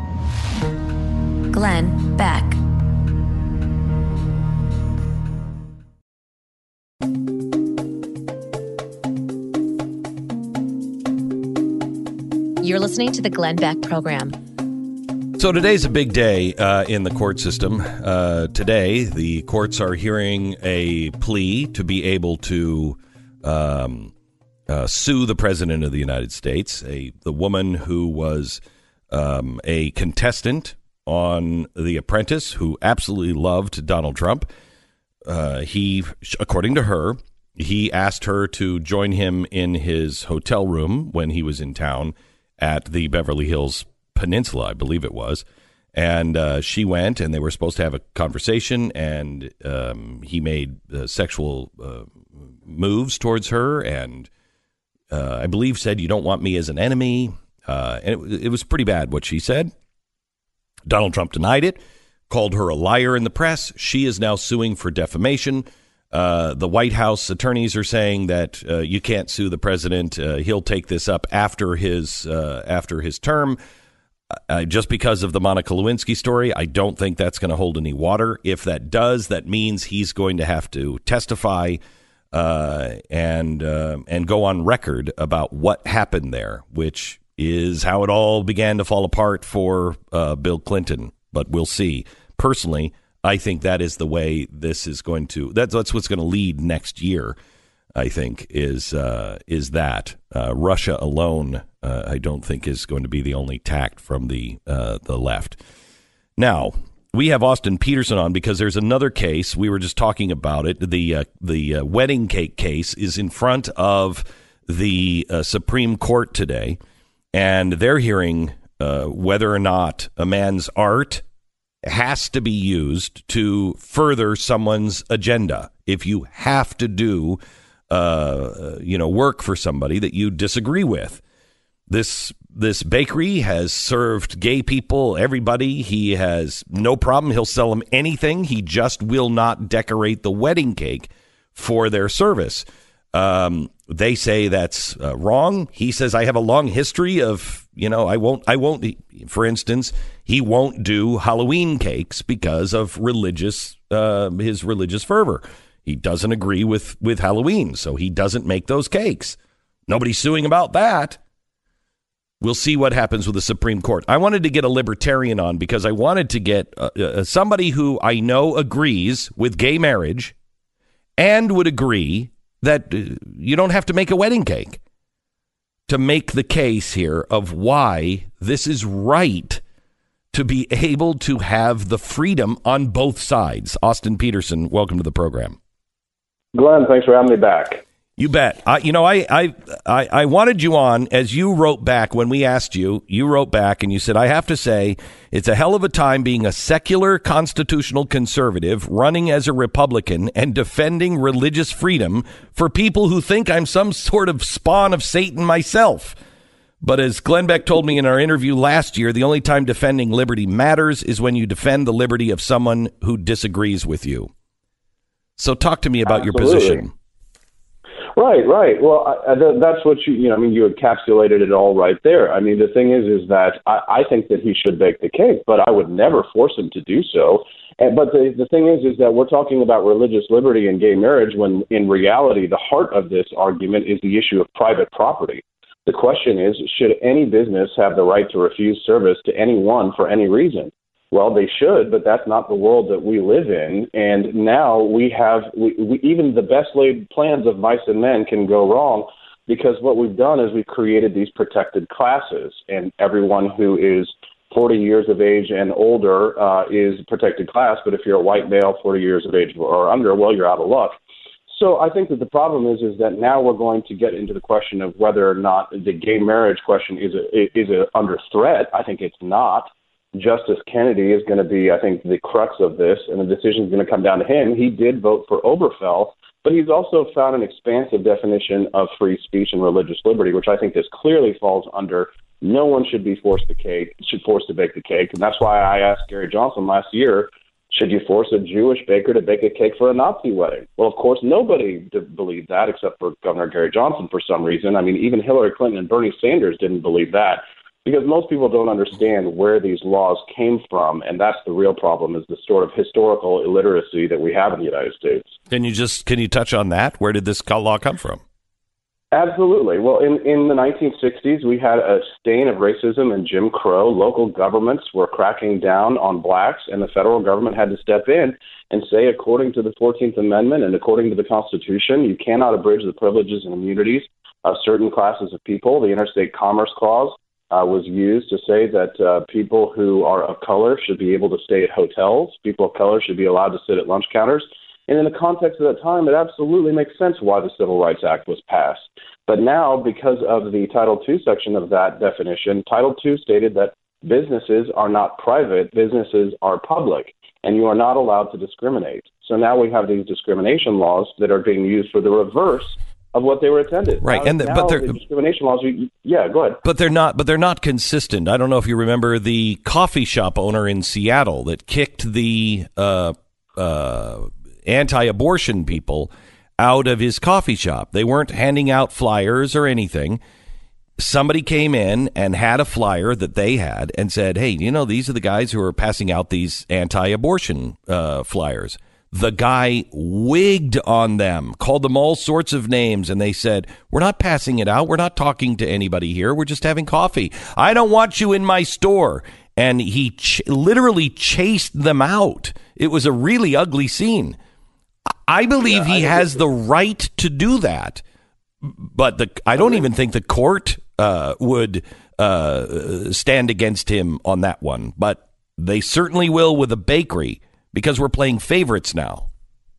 Glenn Beck. You're listening to the Glenn Beck Program. So today's a big day in the court system. Today, the courts are hearing a plea to be able to sue the President of the United States, the woman who was a contestant on The Apprentice, who absolutely loved Donald Trump. According to her, he asked her to join him in his hotel room when he was in town at the Beverly Hills Peninsula, I believe it was. And she went, and they were supposed to have a conversation, and he made sexual moves towards her, and I believe said, "You don't want me as an enemy." And it was pretty bad what she said. Donald Trump denied it, called her a liar in the press. She is now suing for defamation. The White House attorneys are saying that you can't sue the president. He'll take this up after his term. Just because of the Monica Lewinsky story, I don't think that's going to hold any water. If that does, that means he's going to have to testify. And and go on record about what happened there, which is how it all began to fall apart for Bill Clinton. But we'll see. Personally, I think that is the way this is going to. That's what's going to lead next year. I think is that Russia alone. I don't think is going to be the only tact from the left. Now we have Austin Peterson on because there's another case. We were just talking about it. The wedding cake case is in front of the Supreme Court today, and they're hearing whether or not a man's art has to be used to further someone's agenda. If you have to do, work for somebody that you disagree with, this bakery has served gay people, everybody. He has no problem. He'll sell them anything. He just will not decorate the wedding cake for their service. They say that's wrong. He says, I have a long history of, I won't, for instance, he won't do Halloween cakes because of his religious fervor. He doesn't agree with Halloween, so he doesn't make those cakes. Nobody's suing about that. We'll see what happens with the Supreme Court. I wanted to get a libertarian on because I wanted to get somebody who I know agrees with gay marriage and would agree that you don't have to make a wedding cake to make the case here of why this is right to be able to have the freedom on both sides. Austin Peterson, welcome to the program. Glenn, thanks for having me back. You bet. I wanted you on as you wrote back when we asked you. You wrote back and you said, I have to say, it's a hell of a time being a secular constitutional conservative, running as a Republican and defending religious freedom for people who think I'm some sort of spawn of Satan myself. But as Glenn Beck told me in our interview last year, the only time defending liberty matters is when you defend the liberty of someone who disagrees with you. So talk to me about your position. Right. Well, that's what you encapsulated it all right there. I mean, the thing is that I think that he should bake the cake, but I would never force him to do so. But the thing is that we're talking about religious liberty and gay marriage when in reality, the heart of this argument is the issue of private property. The question is, should any business have the right to refuse service to anyone for any reason? Well, they should, but that's not the world that we live in. And now we even the best laid plans of mice and men can go wrong because what we've done is we've created these protected classes, and everyone who is 40 years of age and older is a protected class. But if you're a white male, 40 years of age or under, well, you're out of luck. So I think that the problem is that now we're going to get into the question of whether or not the gay marriage question is under threat. I think it's not. Justice Kennedy is going to be, I think, the crux of this, and the decision is going to come down to him. He did vote for Obergefell, but he's also found an expansive definition of free speech and religious liberty, which I think this clearly falls under. No one should be forced to bake the cake, and that's why I asked Gary Johnson last year, should you force a Jewish baker to bake a cake for a Nazi wedding? Well, of course, nobody believed that except for Governor Gary Johnson for some reason. I mean, even Hillary Clinton and Bernie Sanders didn't believe that. Because most people don't understand where these laws came from, and that's the real problem, is the sort of historical illiteracy that we have in the United States. Can you touch on that? Where did this law come from? Absolutely. Well, in the 1960s, we had a stain of racism and Jim Crow. Local governments were cracking down on blacks, and the federal government had to step in and say, according to the 14th Amendment and according to the Constitution, you cannot abridge the privileges and immunities of certain classes of people. The Interstate Commerce Clause was used to say that people who are of color should be able to stay at hotels. People of color should be allowed to sit at lunch counters. And in the context of that time, it absolutely makes sense why the Civil Rights Act was passed. But now, because of the Title II section of that definition, Title II stated that businesses are not private, businesses are public, and you are not allowed to discriminate. So now we have these discrimination laws that are being used for the reverse of what they were intended. Right, but the discrimination laws. Go ahead. But they're not consistent. I don't know if you remember the coffee shop owner in Seattle that kicked the anti-abortion people out of his coffee shop. They weren't handing out flyers or anything. Somebody came in and had a flyer that they had and said, "Hey, these are the guys who are passing out these anti-abortion flyers." the guy wigged on them, called them all sorts of names, and they said, we're not passing it out. We're not talking to anybody here. We're just having coffee. I don't want you in my store. And he literally chased them out. It was a really ugly scene. I believe he has the right to do that. But I don't even think the court would stand against him on that one. But they certainly will with a bakery, because we're playing favorites now.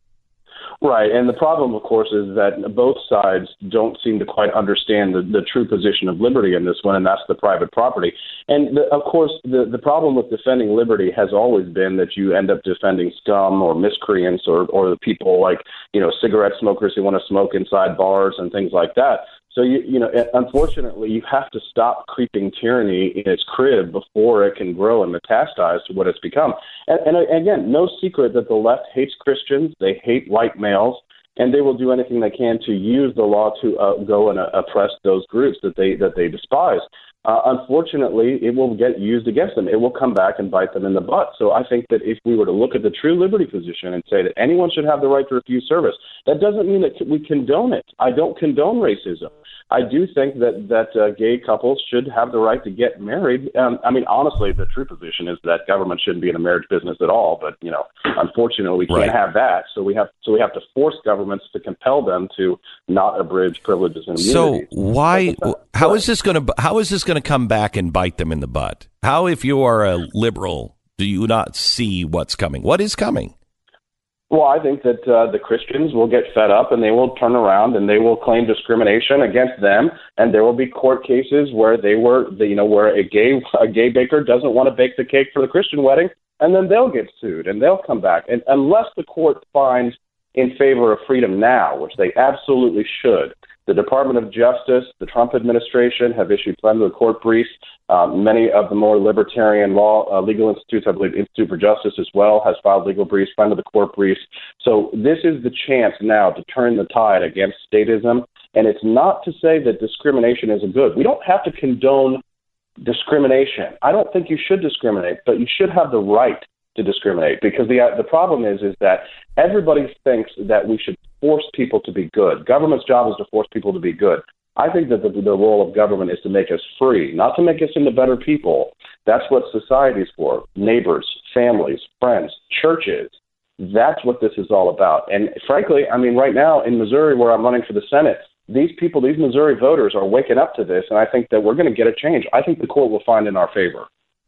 Right, and the problem, of course, is that both sides don't seem to quite understand the true position of liberty in this one, and that's the private property. And, of course, the problem with defending liberty has always been that you end up defending scum or miscreants or the people like, cigarette smokers who want to smoke inside bars and things like that. So, unfortunately, you have to stop creeping tyranny in its crib before it can grow and metastasize to what it's become. And again, no secret that the left hates Christians. They hate white males, and they will do anything they can to use the law to go and oppress those groups that they despise. Unfortunately, it will get used against them. It will come back and bite them in the butt. So I think that if we were to look at the true liberty position and say that anyone should have the right to refuse service, that doesn't mean that we condone it. I don't condone racism. I do think that gay couples should have the right to get married. Honestly, the true position is that government shouldn't be in the marriage business at all. But unfortunately, we can't have that. So we have to force governments to compel them to not abridge privileges and immunities. So how is this going to come back and bite them in the butt? How, if you are a liberal, do you not see what's coming? What is coming? Well, I think that the Christians will get fed up and they will turn around and they will claim discrimination against them, and there will be court cases where where a gay baker doesn't want to bake the cake for the Christian wedding, and then they'll get sued and they'll come back. And unless the court finds in favor of freedom now, which they absolutely should, the Department of Justice, the Trump administration have issued plenty of court briefs. Many of the more libertarian legal institutes, I believe Institute for Justice as well, has filed legal briefs, plenty of the court briefs. So this is the chance now to turn the tide against statism. And it's not to say that discrimination isn't good. We don't have to condone discrimination. I don't think you should discriminate, but you should have the right to discriminate, because the problem is that everybody thinks that we should force people to be good. Government's job is to force people to be good. I think that the role of government is to make us free, not to make us into better people. That's what society's for. Neighbors, families, friends, churches. That's what this is all about. And frankly, right now in Missouri, where I'm running for the Senate, these Missouri voters are waking up to this, and I think that we're going to get a change. I think the court will find in our favor.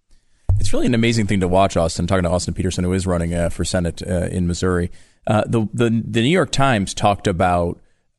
It's really an amazing thing to watch, Austin, talking to Austin Petersen, who is running for Senate in Missouri. The New York Times talked about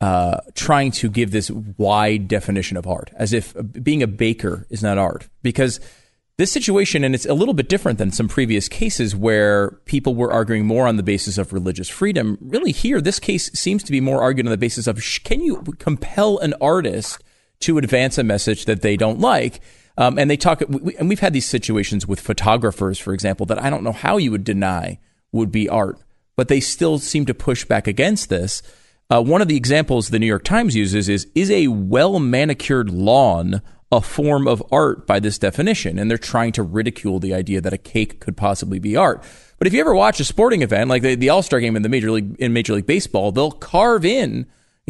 trying to give this wide definition of art, as if being a baker is not art. Because this situation, and it's a little bit different than some previous cases where people were arguing more on the basis of religious freedom. Really here, this case seems to be more argued on the basis of, can you compel an artist to advance a message that they don't like? And they talk, and we've had these situations with photographers, for example, that I don't know how you would deny would be art, but they still seem to push back against this. One of the examples the New York Times uses is a well-manicured lawn a form of art by this definition? And they're trying to ridicule the idea that a cake could possibly be art. But if you ever watch a sporting event like the All-Star game in Major League Baseball, they'll carve in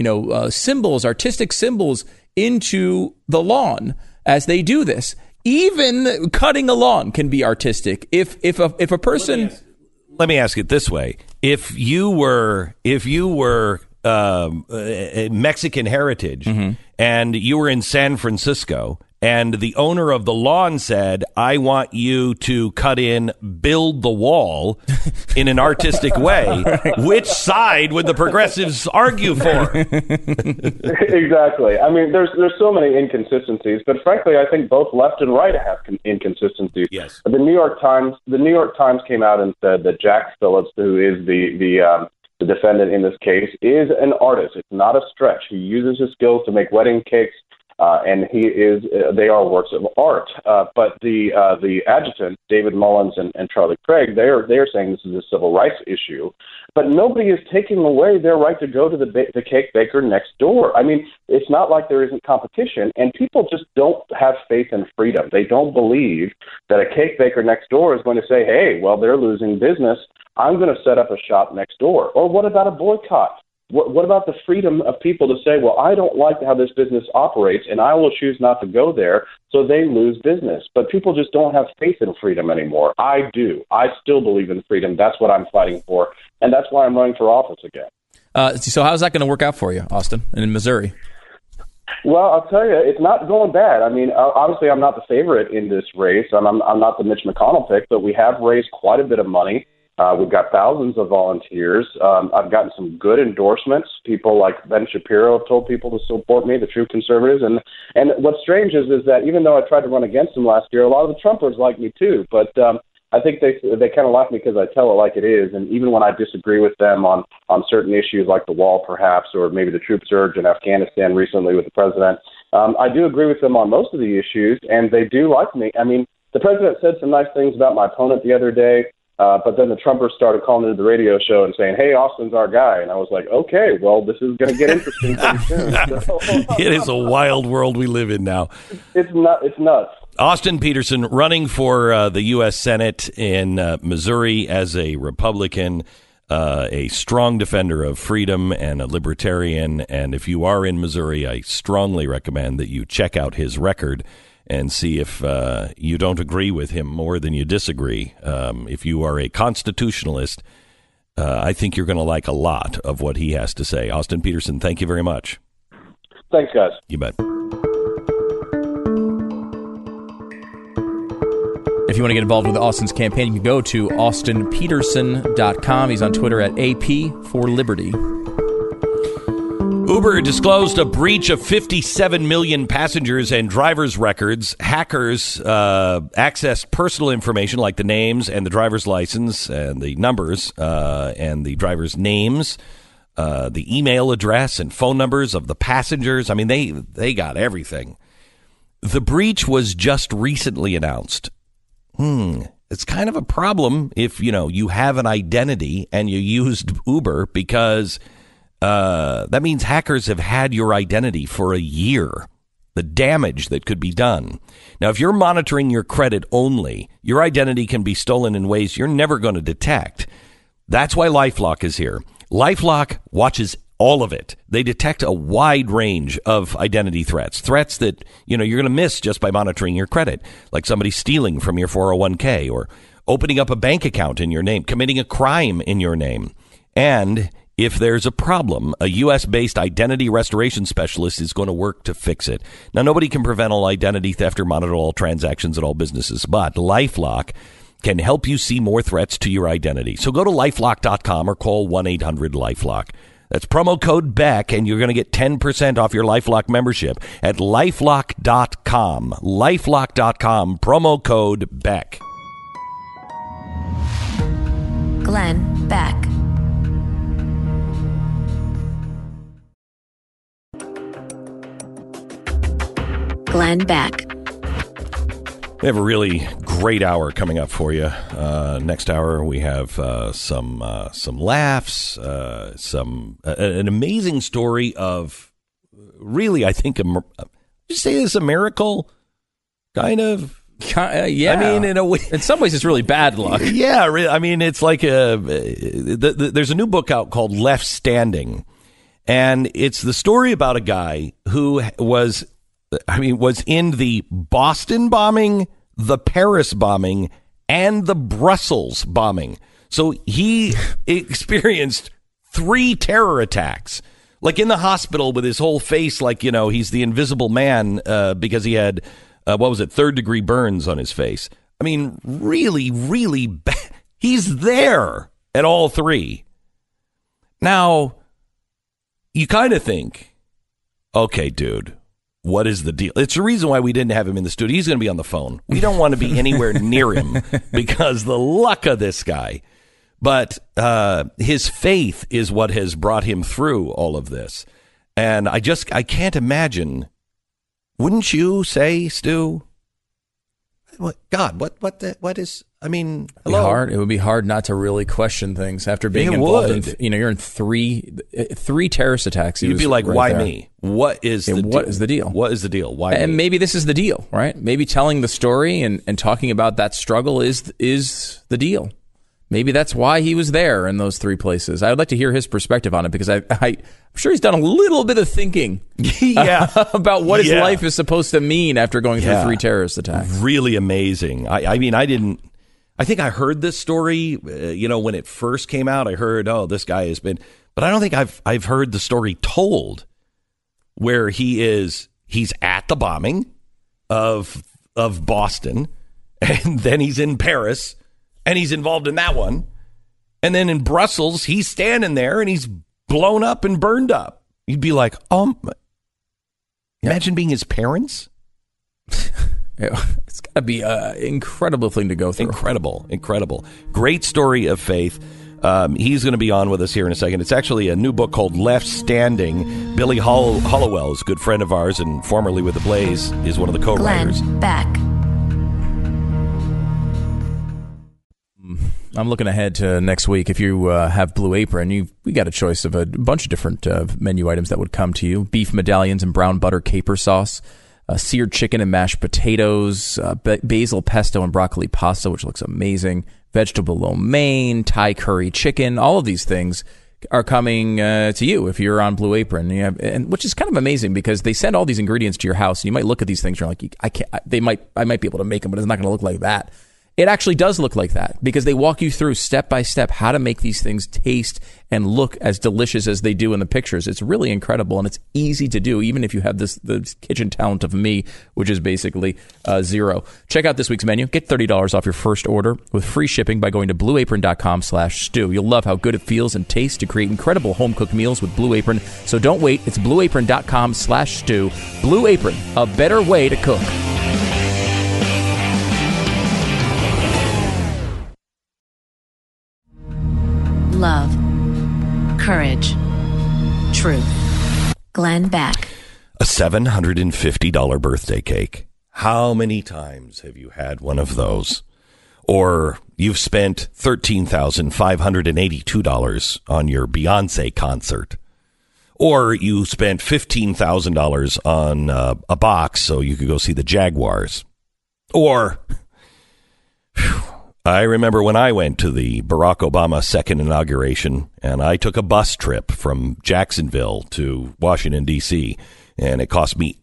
symbols, artistic symbols into the lawn as they do this. Even cutting a lawn can be artistic. If a person, let me ask it this way: if you were Mexican heritage, mm-hmm. and you were in San Francisco, and the owner of the lawn said, "I want you to build the wall in an artistic way," which side would the progressives argue for? Exactly. I mean, there's so many inconsistencies, but frankly, I think both left and right have inconsistencies. Yes. The New York Times came out and said that Jack Phillips, who is the defendant in this case, is an artist. It's not a stretch. He uses his skills to make wedding cakes And they are works of art. But the adjutant, David Mullins and Charlie Craig, they are saying this is a civil rights issue. But nobody is taking away their right to go to the cake baker next door. I mean, it's not like there isn't competition, and people just don't have faith in freedom. They don't believe that a cake baker next door is going to say, hey, well, they're losing business. I'm going to set up a shop next door. Or what about a boycott? What about the freedom of people to say, well, I don't like how this business operates, and I will choose not to go there, so they lose business. But people just don't have faith in freedom anymore. I do. I still believe in freedom. That's what I'm fighting for, and that's why I'm running for office again. So how's that going to work out for you, Austin, and in Missouri? Well, I'll tell you, it's not going bad. I mean, obviously, I'm not the favorite in this race, and I'm not the Mitch McConnell pick, but we have raised quite a bit of money. We've got thousands of volunteers. I've gotten some good endorsements. People like Ben Shapiro have told people to support me, the true conservatives. And what's strange is that even though I tried to run against them last year, a lot of the Trumpers like me too. But I think they kind of like me because I tell it like it is. And even when I disagree with them on certain issues like the wall, perhaps, or maybe the troop surge in Afghanistan recently with the president, I do agree with them on most of the issues, and they do like me. I mean, the president said some nice things about my opponent the other day. But then the Trumpers started calling into the radio show and saying, hey, Austin's our guy. And I was like, okay, well, this is going to get interesting pretty soon. So, it is a wild world we live in now. It's nuts. Austin Petersen running for the U.S. Senate in Missouri as a Republican, a strong defender of freedom and a libertarian. And if you are in Missouri, I strongly recommend that you check out his record and see if you don't agree with him more than you disagree. If you are a constitutionalist, I think you're going to like a lot of what he has to say. Austin Petersen, thank you very much. Thanks, guys. You bet. If you want to get involved with Austin's campaign, you can go to austinpetersen.com. He's on Twitter at AP4Liberty. Uber disclosed a breach of 57 million passengers and drivers' records. Hackers accessed personal information like the names and the driver's license and the numbers and the driver's names, the email address and phone numbers of the passengers. I mean, they got everything. The breach was just recently announced. It's kind of a problem if, you have an identity and you used Uber because that means hackers have had your identity for a year. The damage that could be done. Now, if you're monitoring your credit only, your identity can be stolen in ways you're never going to detect. That's why LifeLock is here. LifeLock watches all of it. They detect a wide range of identity threats that, you're going to miss just by monitoring your credit, like somebody stealing from your 401k or opening up a bank account in your name, committing a crime in your name. And if there's a problem, a U.S.-based identity restoration specialist is going to work to fix it. Now, nobody can prevent all identity theft or monitor all transactions at all businesses, but LifeLock can help you see more threats to your identity. So go to LifeLock.com or call 1-800-LifeLock. That's promo code BECK, and you're going to get 10% off your LifeLock membership at LifeLock.com. LifeLock.com, promo code BECK. Glenn Beck. Glenn Beck. We have a really great hour coming up for you. Next hour, we have some laughs, an amazing story of really, I think, you say this a miracle, kind of. Yeah, I mean, in some ways, it's really bad luck. Yeah, I mean, it's like there's a new book out called Left Standing, and it's the story about a guy who was in the Boston bombing, the Paris bombing, and the Brussels bombing. So he experienced 3 terror attacks, like in the hospital with his whole face like, he's the invisible man because he had, 3rd-degree burns on his face. I mean, really, really bad. He's there at all 3. Now, you kind of think, okay, dude, what is the deal? It's the reason why we didn't have him in the studio. He's going to be on the phone. We don't want to be anywhere near him because the luck of this guy. But his faith is what has brought him through all of this. And I can't imagine Wouldn't you say, Stu? What is? I mean, hello? It would be hard not to really question things after being involved in. You're in three terrorist attacks. You'd be like, why me? What is the deal? What is the deal? Why? And me? maybe this is the deal, right? Maybe telling the story and talking about that struggle is the deal. Maybe that's why he was there in those three places. I would like to hear his perspective on it because I'm sure he's done a little bit of thinking about what his life is supposed to mean after going through three terrorist attacks. Really amazing. I think I heard this story, when it first came out. I heard, this guy has been, but I don't think I've heard the story told where he's at the bombing of Boston, and then he's in Paris. And he's involved in that one. And then in Brussels, he's standing there and he's blown up and burned up. You'd be like, imagine being his parents. It's got to be an incredible thing to go through. Incredible. Great story of faith. He's going to be on with us here in a second. It's actually a new book called Left Standing. Billy Hollowell is a good friend of ours and formerly with The Blaze is one of the co-writers. Glenn Beck. I'm looking ahead to next week. If you have Blue Apron, we got a choice of a bunch of different menu items that would come to you. Beef medallions and brown butter caper sauce, seared chicken and mashed potatoes, basil pesto and broccoli pasta, which looks amazing, vegetable lo mein, Thai curry chicken. All of these things are coming to you if you're on Blue Apron, and which is kind of amazing because they send all these ingredients to your house, and you might look at these things and you're like, I might be able to make them, but it's not going to look like that. It actually does look like that because they walk you through step by step how to make these things taste and look as delicious as they do in the pictures. It's really incredible, and it's easy to do, even if you have the kitchen talent of me, which is basically zero. Check out this week's menu. Get $30 off your first order with free shipping by going to blueapron.com/stew. You'll love how good it feels and tastes to create incredible home-cooked meals with Blue Apron. So don't wait. It's blueapron.com/stew. Blue Apron, a better way to cook. Love, courage, truth. Glenn Beck. A $750 birthday cake. How many times have you had one of those? Or you've spent $13,582 on your Beyonce concert. Or you spent $15,000 on a box so you could go see the Jaguars. Or... I remember when I went to the Barack Obama second inauguration, and I took a bus trip from Jacksonville to Washington, D.C., and it cost me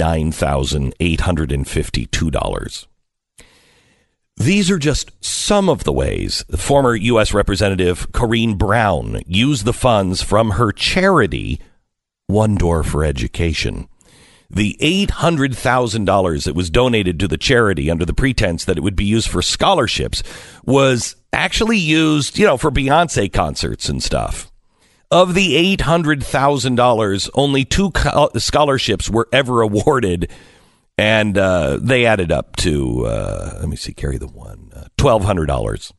$89,852. These are just some of the ways the former U.S. Representative Corrine Brown used the funds from her charity, One Door for Education. The $800,000 that was donated to the charity under the pretense that it would be used for scholarships was actually used, for Beyonce concerts and stuff. Of the $800,000, only 2 scholarships were ever awarded, and they added up to, carry the one, $1,200.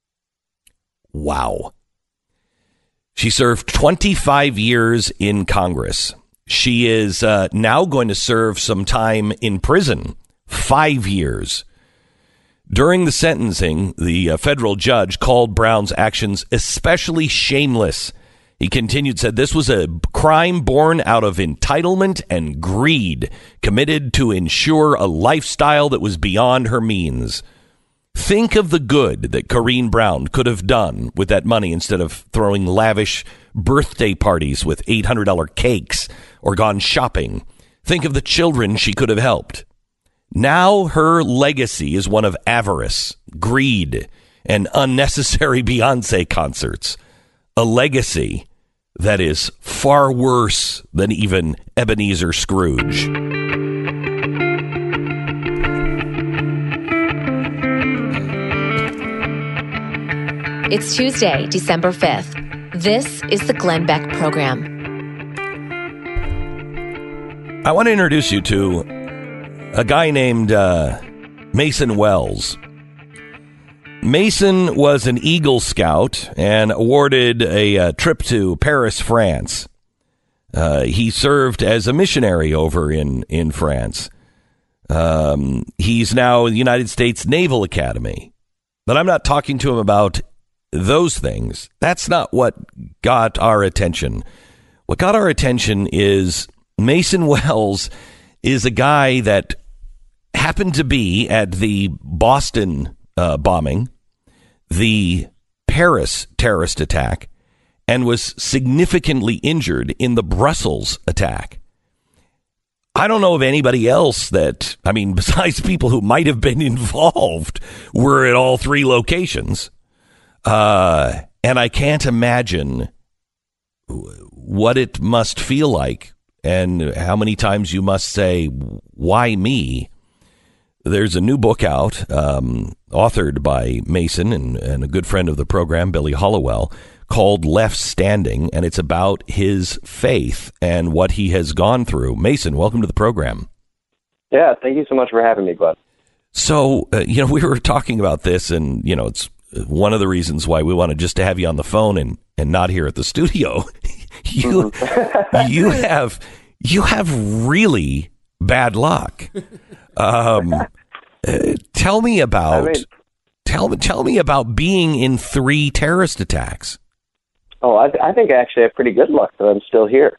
Wow. She served 25 years in Congress. She is now going to serve some time in prison, 5 years. During the sentencing, the federal judge called Brown's actions especially shameless. He continued, said this was a crime born out of entitlement and greed, committed to ensure a lifestyle that was beyond her means. Think of the good that Corrine Brown could have done with that money instead of throwing lavish birthday parties with $800 cakes or gone shopping. Think of the children she could have helped. Now her legacy is one of avarice, greed, and unnecessary Beyonce concerts. A legacy that is far worse than even Ebenezer Scrooge. It's Tuesday, December 5th. This is the Glenn Beck Program. I want to introduce you to a guy named Mason Wells. Mason was an Eagle Scout and awarded a trip to Paris, France. He served as a missionary over in France. He's now in the United States Naval Academy. But I'm not talking to him about those things. That's not what got our attention. What got our attention is Mason Wells is a guy that happened to be at the Boston bombing, the Paris terrorist attack, and was significantly injured in the Brussels attack. I don't know of anybody else that, I mean, besides people who might have been involved, were at all three locations. And I can't imagine what it must feel like and how many times you must say, why me? There's a new book out, authored by Mason and a good friend of the program, Billy Hollowell, called Left Standing, and it's about his faith and what he has gone through. Mason, welcome to the program. Yeah, thank you so much for having me, Glenn. So, we were talking about this, and, it's one of the reasons why we wanted just to have you on the phone and not here at the studio. You have really bad luck. Tell me about being in 3 terrorist attacks. Oh, I think I actually have pretty good luck that I'm still here.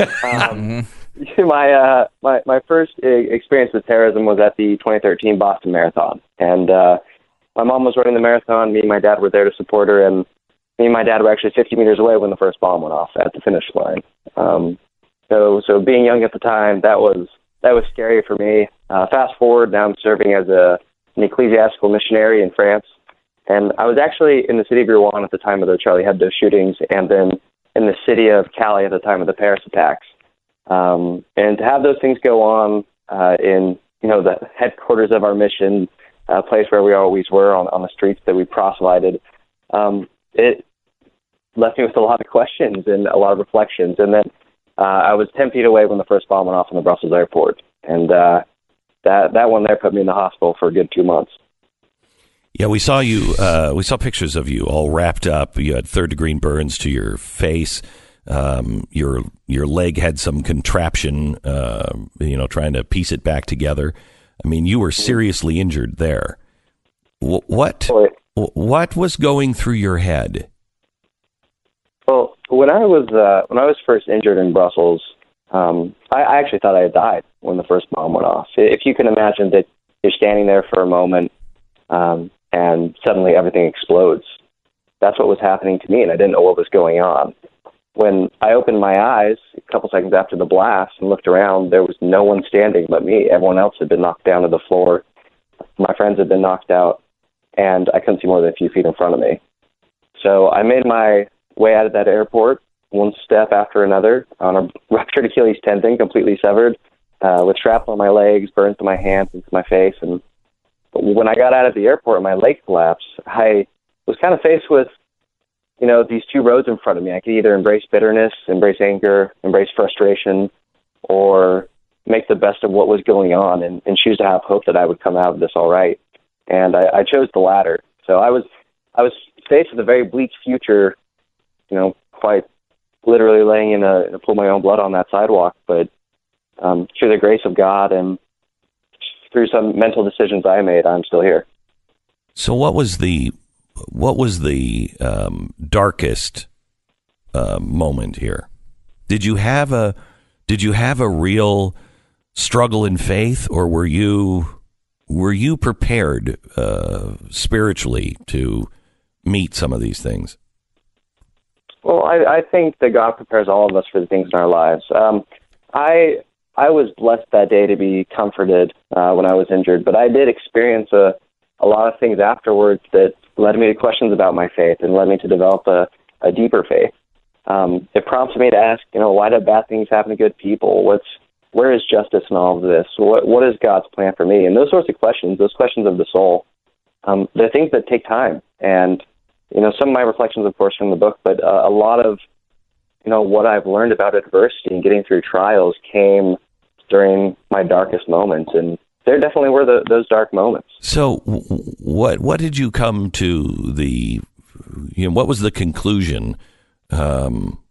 My first experience with terrorism was at the 2013 Boston Marathon, and my mom was running the marathon. Me and my dad were there to support her, and me and my dad were actually 50 meters away when the first bomb went off at the finish line. So being young at the time, that was scary for me. Fast forward, now I'm serving as an ecclesiastical missionary in France. And I was actually in the city of Rouen at the time of the Charlie Hebdo shootings, and then in the city of Calais at the time of the Paris attacks. And to have those things go on in the headquarters of our mission, a place where we always were on the streets that we proselyted, it left me with a lot of questions and a lot of reflections. And then I was 10 feet away when the first bomb went off in the Brussels airport, and that one there put me in the hospital for a good 2 months. Yeah, we saw you. We saw pictures of you all wrapped up. You had third-degree burns to your face. Your leg had some contraption. Trying to piece it back together. I mean, you were seriously injured there. What was going through your head? Well, when I was first injured in Brussels, I actually thought I had died when the first bomb went off. If you can imagine that you're standing there for a moment, and suddenly everything explodes. That's what was happening to me, and I didn't know what was going on. When I opened my eyes a couple seconds after the blast and looked around, there was no one standing but me. Everyone else had been knocked down to the floor. My friends had been knocked out, and I couldn't see more than a few feet in front of me. So I made my way out of that airport, one step after another, on a ruptured Achilles tendon, completely severed, with shrapnel on my legs, burns to my hands and to my face. And when I got out of the airport and my leg collapsed, I was kind of faced with, these two roads in front of me. I could either embrace bitterness, embrace anger, embrace frustration, or make the best of what was going on and choose to have hope that I would come out of this all right. And I chose the latter. So I was faced with a very bleak future, quite literally laying in a pool of my own blood on that sidewalk. But through the grace of God and through some mental decisions I made, I'm still here. So what was the darkest moment here? Did you have a real struggle in faith, or were you prepared spiritually to meet some of these things? Well, I think that God prepares all of us for the things in our lives. I was blessed that day to be comforted when I was injured, but I did experience a lot of things afterwards that led me to questions about my faith and led me to develop a deeper faith. It prompted me to ask, why do bad things happen to good people? Where is justice in all of this? What is God's plan for me? And those sorts of questions, those questions of the soul, they're things that take time. And, some of my reflections, of course, from the book, but a lot of, what I've learned about adversity and getting through trials came during my darkest moments. And there definitely were those dark moments. So what did you come to what was the conclusion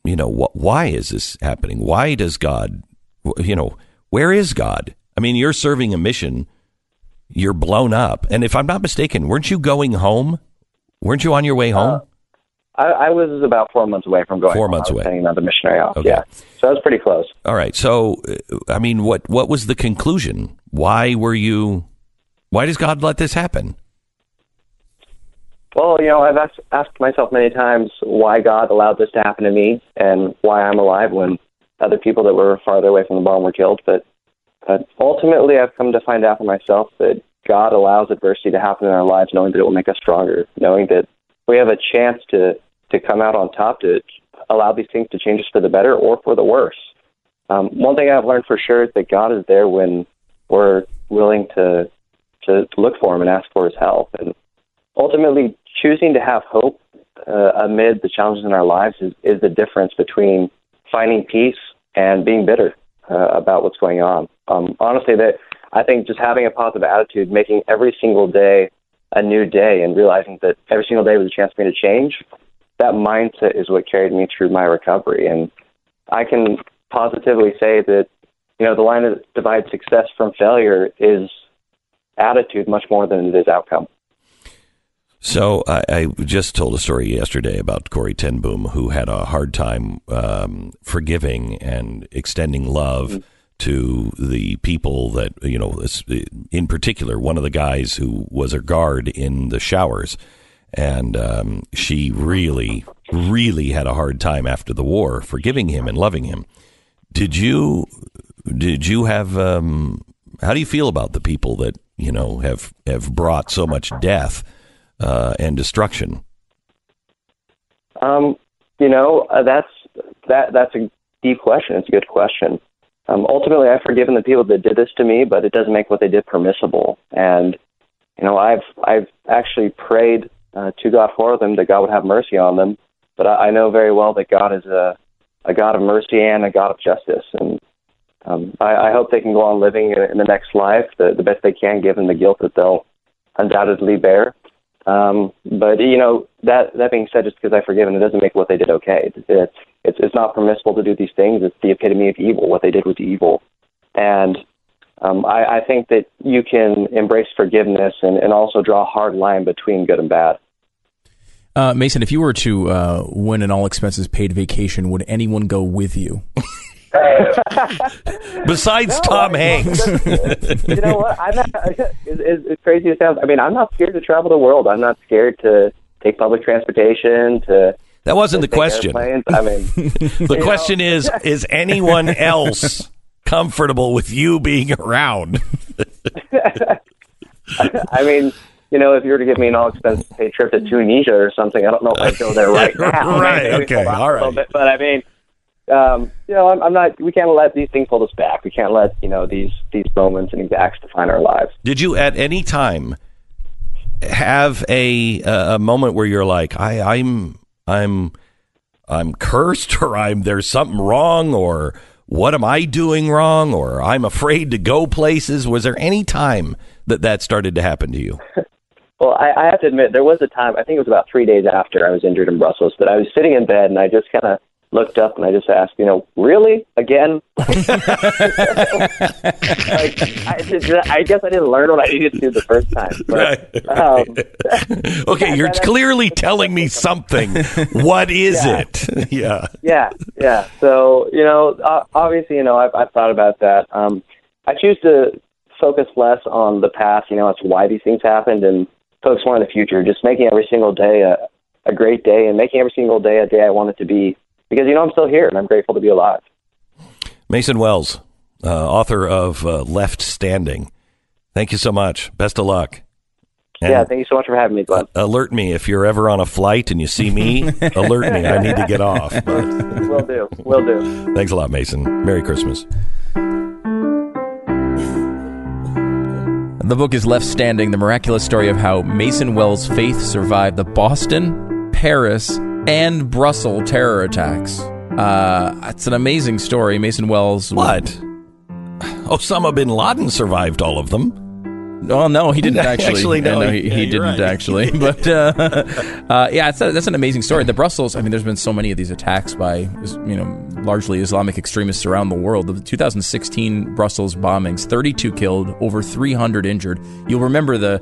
why is this happening? Why does God, where is God? I mean, you're serving a mission. You're blown up. And if I'm not mistaken, weren't you going home? Weren't you on your way home? I was about 4 months away from going 4 months home. away. Taking another missionary off. Okay. Yeah. So I was pretty close. All right. So, I mean, what was the conclusion? Why does God let this happen? Well, I've asked myself many times why God allowed this to happen to me and why I'm alive when other people that were farther away from the bomb were killed. But ultimately, I've come to find out for myself that God allows adversity to happen in our lives, knowing that it will make us stronger, knowing that we have a chance to come out on top, to allow these things to change us for the better or for the worse. One thing I've learned for sure is that God is there when we're willing to look for him and ask for his help. And ultimately, choosing to have hope amid the challenges in our lives is the difference between finding peace and being bitter about what's going on. Honestly, I think just having a positive attitude, making every single day a new day and realizing that every single day was a chance for me to change, that mindset is what carried me through my recovery. And I can positively say that, the line that divides success from failure is attitude much more than it is outcome. So I just told a story yesterday about Corrie ten Boom, who had a hard time forgiving and extending love to the people that, in particular, one of the guys who was her guard in the showers. And she really, really had a hard time after the war forgiving him and loving him. Did you have, how do you feel about the people that, have brought so much death and destruction? That's a deep question. It's a good question. Ultimately, I've forgiven the people that did this to me, but it doesn't make what they did permissible. And I've actually prayed to God for them, that God would have mercy on them. But I know very well that God is a God of mercy and a God of justice. And I hope they can go on living in the next life the best they can, given the guilt that they'll undoubtedly bear. But that being said, just because I've forgiven, it doesn't make what they did okay. It's not permissible to do these things. It's the epitome of evil. What they did was evil. And I think that you can embrace forgiveness and also draw a hard line between good and bad. Mason, if you were to win an all-expenses-paid vacation, would anyone go with you? Besides Tom Hanks. You know what? I'm not, it's crazy as sounds. I mean, I'm not scared to travel the world. I'm not scared to take public transportation, That wasn't the question. Airplanes. I mean, the question is anyone else comfortable with you being around? I mean, if you were to give me an all-expense-paid trip to Tunisia or something, I don't know if I'd go there right now. Right, okay, all right. But I mean, I'm not. We can't let these things hold us back. We can't let these moments and these acts define our lives. Did you at any time have a moment where you're like, I'm cursed, or there's something wrong, or what am I doing wrong, or I'm afraid to go places? Was there any time that started to happen to you? Well, I have to admit, there was a time, I think it was about 3 days after I was injured in Brussels, that I was sitting in bed and I just kind of looked up and I just asked, really? Again? I guess I didn't learn what I needed to do the first time. But, okay, you're clearly telling me something. What is it? Yeah. So, obviously, I've thought about that. I choose to focus less on the past, as to why these things happened, and focus more on the future, just making every single day a great day and making every single day a day I want it to be. Because, I'm still here, and I'm grateful to be alive. Mason Wells, author of Left Standing. Thank you so much. Best of luck. And thank you so much for having me, Glenn. Alert me if you're ever on a flight and you see me. Alert me. I need to get off. Will do. Thanks a lot, Mason. Merry Christmas. The book is Left Standing, the miraculous story of how Mason Wells' faith survived the Boston, Paris, and Brussels terror attacks. It's an amazing story. Mason Wells... What? Osama bin Laden survived all of them. Well, no, he didn't actually. No, he didn't right. actually. But that's an amazing story. The Brussels. I mean, there's been so many of these attacks by largely Islamic extremists around the world. The 2016 Brussels bombings, 32 killed, over 300 injured. You'll remember the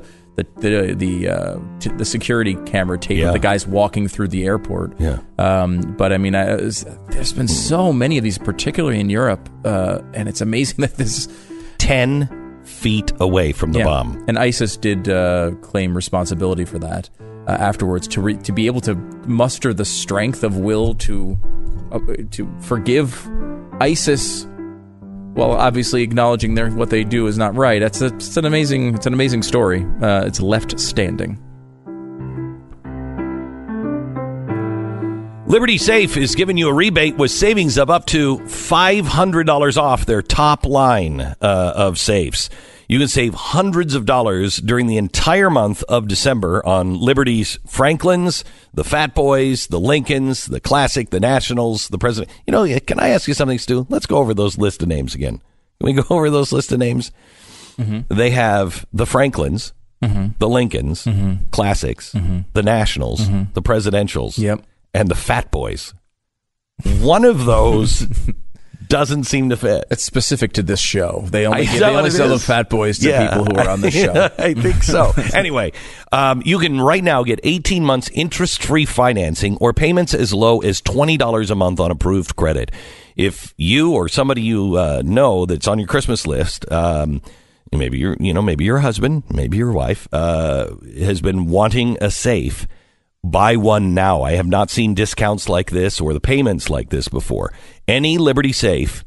security camera tape of the guys walking through the airport. Yeah. But I mean, there's been so many of these, particularly in Europe, and it's amazing that this 10 feet away from the bomb. And ISIS did claim responsibility for that afterwards, to be able to muster the strength of will to forgive ISIS, while obviously acknowledging what they do is not right. It's an amazing story. It's left standing. Liberty Safe is giving you a rebate with savings of up to $500 off their top line of safes. You can save hundreds of dollars during the entire month of December on Liberty's Franklins, the Fat Boys, the Lincolns, the Classic, the Nationals, the President. Can I ask you something, Stu? Let's go over those list of names again. Can we go over those list of names? Mm-hmm. They have the Franklins, the Lincolns, Classics, the Nationals, the Presidentials, and the Fat Boys. One of those doesn't seem to fit. It's specific to this show. They only sell the Fat Boys to people who are on the show. I think so. Anyway, you can right now get 18 months interest-free financing or payments as low as $20 a month on approved credit. If you or somebody you know that's on your Christmas list, maybe your husband, maybe your wife, has been wanting a safe, buy one now. I have not seen discounts like this or the payments like this before. Any Liberty Safe,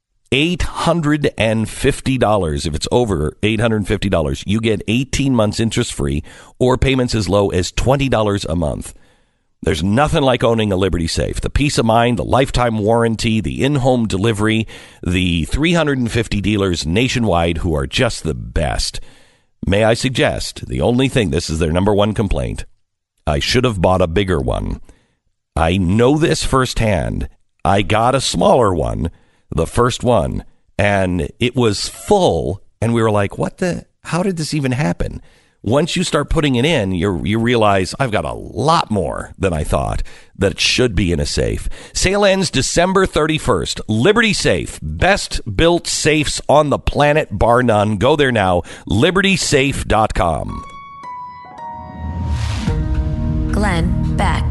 $850. If it's over $850, you get 18 months interest free or payments as low as $20 a month. There's nothing like owning a Liberty Safe. The peace of mind, the lifetime warranty, the in-home delivery, the 350 dealers nationwide who are just the best. May I suggest, the only thing, this is their number one complaint, I should have bought a bigger one. I know this firsthand. I got a smaller one, the first one, and it was full, and we were like, how did this even happen? Once you start putting it in, you realize I've got a lot more than I thought that should be in a safe. Sale ends December 31st. Liberty Safe, best built safes on the planet, bar none. Go there now, libertysafe.com. Glenn Beck.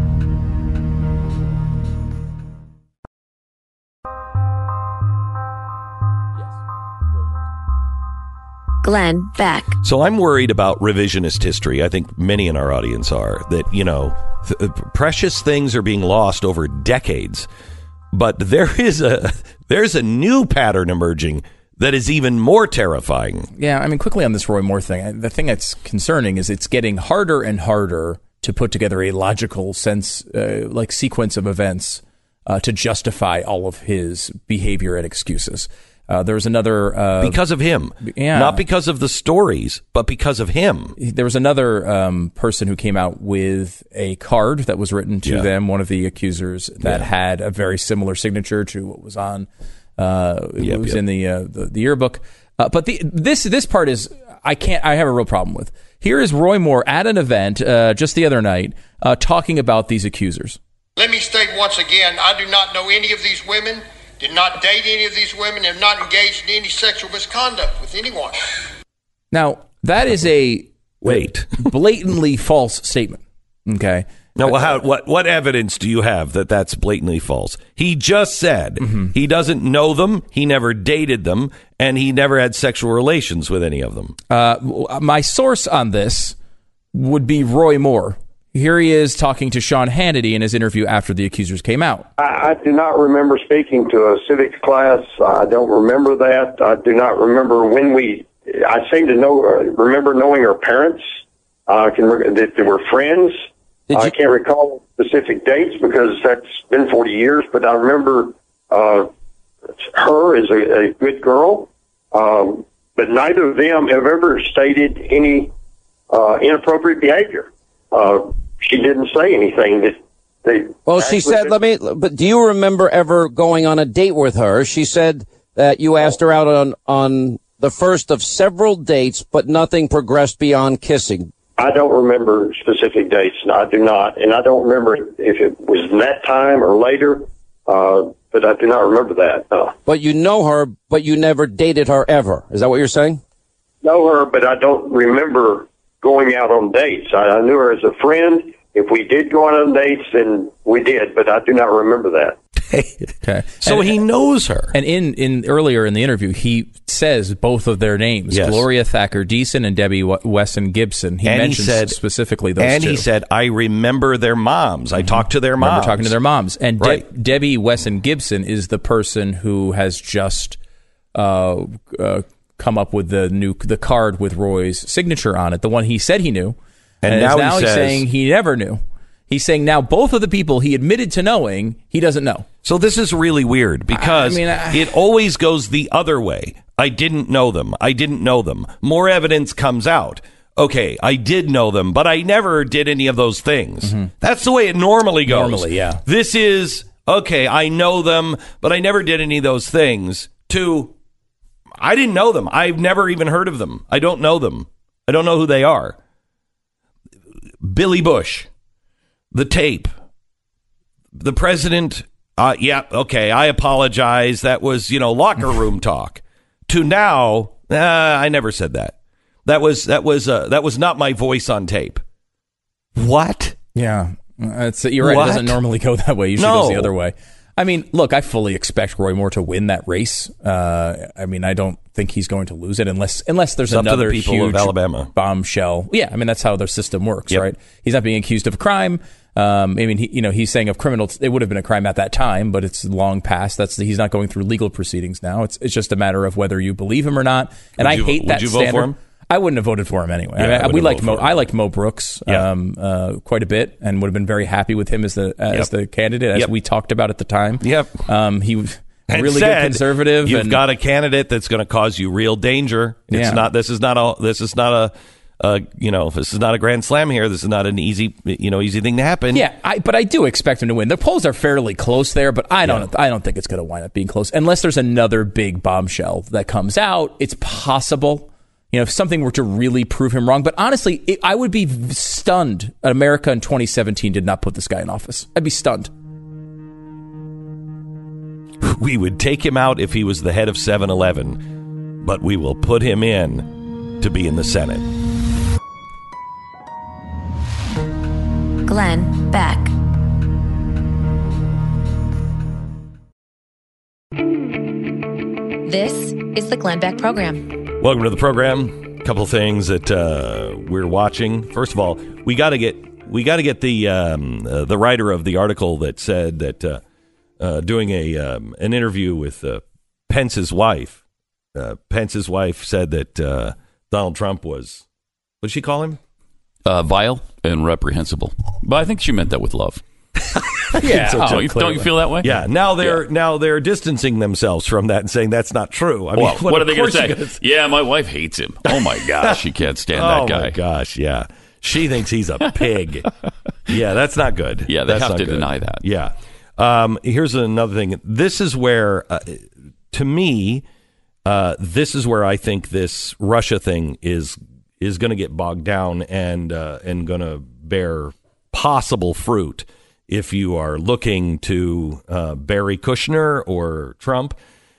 Glenn Beck. So I'm worried about revisionist history. I think many in our audience are. That, precious things are being lost over decades. But there's a new pattern emerging that is even more terrifying. Yeah, I mean, quickly on this Roy Moore thing, the thing that's concerning is it's getting harder and harder to put together a logical sequence of events to justify all of his behavior and excuses. There was another... because of him. Yeah. Not because of the stories, but because of him. There was another person who came out with a card that was written to them, one of the accusers, that had a very similar signature to what was on... it was in the yearbook. But this part is... I have a real problem with. Here is Roy Moore at an event just the other night talking about these accusers. Let me state once again, I do not know any of these women, did not date any of these women, have not engaged in any sexual misconduct with anyone. Now, that is a blatantly false statement. Okay. Now, what evidence do you have that that's blatantly false? He just said he doesn't know them, he never dated them, and he never had sexual relations with any of them. My source on this would be Roy Moore. Here he is talking to Sean Hannity in his interview after the accusers came out. I do not remember speaking to a civics class. I don't remember that. I do not remember when I seem to remember knowing her parents, that they were friends. I can't recall specific dates because that's been 40 years, but I remember her as a good girl. But neither of them have ever stated any inappropriate behavior. She didn't say anything that they... Well, she said, but do you remember ever going on a date with her? She said that you asked her out on the first of several dates, but nothing progressed beyond kissing. I don't remember specific dates. No, I do not. And I don't remember if it was that time or later, but I do not remember that. No. But you know her, but you never dated her ever. Is that what you're saying? Know her, but I don't remember going out on dates. I knew her as a friend. If we did go on dates, then we did, but I do not remember that. Okay. So he knows her. And in earlier in the interview, he says both of their names, Yes. Gloria Thacker Deason and Debbie Wesson Gibson. He mentioned specifically those two. And he said, I remember their moms. I talked to their moms. Remember talking to their moms. And Right. Debbie Wesson Gibson is the person who has just come up with the card with Roy's signature on it, the one he said he knew. And now he's saying he never knew. He's saying now both of the people he admitted to knowing, he doesn't know. So this is really weird because it always goes the other way. I didn't know them. I didn't know them. More evidence comes out. Okay, I did know them, but I never did any of those things. Mm-hmm. That's the way it normally goes. Normally, yeah. This is, okay, I know them, but I never did any of those things. To, I didn't know them. I've never even heard of them. I don't know them. I don't know who they are. Billy Bush, the tape, the president. Yeah, okay, I apologize. That was, locker room talk. To now, I never said that. That was not my voice on tape. What? Yeah, you're right. It doesn't normally go that way. Usually it goes the other way. I mean, look, I fully expect Roy Moore to win that race. I don't think he's going to lose it unless there's another huge of Alabama bombshell. Yeah, I mean, that's how their system works, right? He's not being accused of a crime. He's saying of criminal. It would have been a crime at that time, but it's long past. He's not going through legal proceedings now. It's just a matter of whether you believe him or not. And I hate that standard. Would you vote for him? I wouldn't have voted for him anyway. Yeah, I liked Mo Brooks quite a bit, and would have been very happy with him as the candidate, as we talked about at the time. Yep. He was a really good conservative. You've got a candidate that's going to cause you real danger. It's not. This is not a grand slam here. This is not an easy thing to happen. Yeah, but I do expect him to win. The polls are fairly close there, but I don't think it's going to wind up being close unless there's another big bombshell that comes out. It's possible. If something were to really prove him wrong. But honestly, I would be stunned. America in 2017 did not put this guy in office. I'd be stunned. We would take him out if he was the head of 7-Eleven, but we will put him in to be in the Senate. Glenn Beck. This is the Glenn Beck Program. Welcome to the program. A couple of things that we're watching. First of all, we got to get the writer of the article that said that doing an interview with Pence's wife. Pence's wife said that Donald Trump was, what did she call him? Vile and reprehensible. But I think she meant that with love. Yeah. Don't you feel that way? Yeah. Now they're distancing themselves from that and saying that's not true. I mean, what are they going to say? Yeah, my wife hates him. Oh my gosh, she can't stand that guy. Oh my gosh, yeah. She thinks he's a pig. Yeah, that's not good. Yeah, they have to deny that. Yeah. Here's another thing. This is where, to me, this is where I think this Russia thing is going to get bogged down and going to bear possible fruit. If you are looking to Barry Kushner or Trump,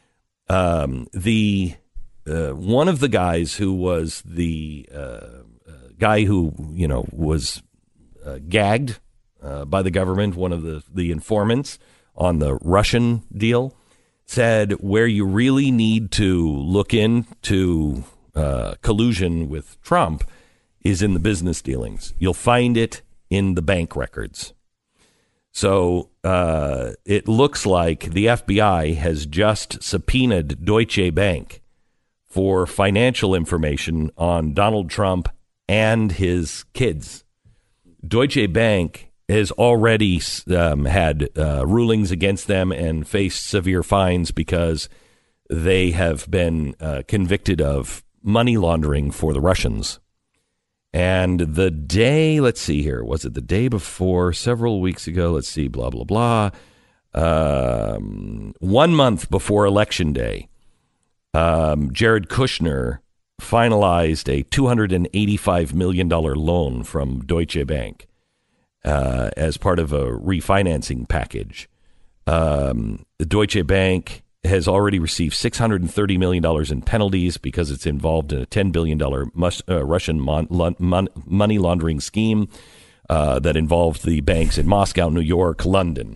the one of the guys who was the guy who was gagged by the government, one of the informants on the Russian deal, said where you really need to look into collusion with Trump is in the business dealings. You'll find it in the bank records. So it looks like the FBI has just subpoenaed Deutsche Bank for financial information on Donald Trump and his kids. Deutsche Bank has already had rulings against them and faced severe fines because they have been convicted of money laundering for the Russians. And the day, let's see here, was it the day before, several weeks ago, let's see, blah, blah, blah, 1 month before Election Day, Jared Kushner finalized a $285 million loan from Deutsche Bank as part of a refinancing package. The Deutsche Bank has already received $630 million in penalties because it's involved in a $10 billion Russian money laundering scheme that involved the banks in Moscow, New York, London.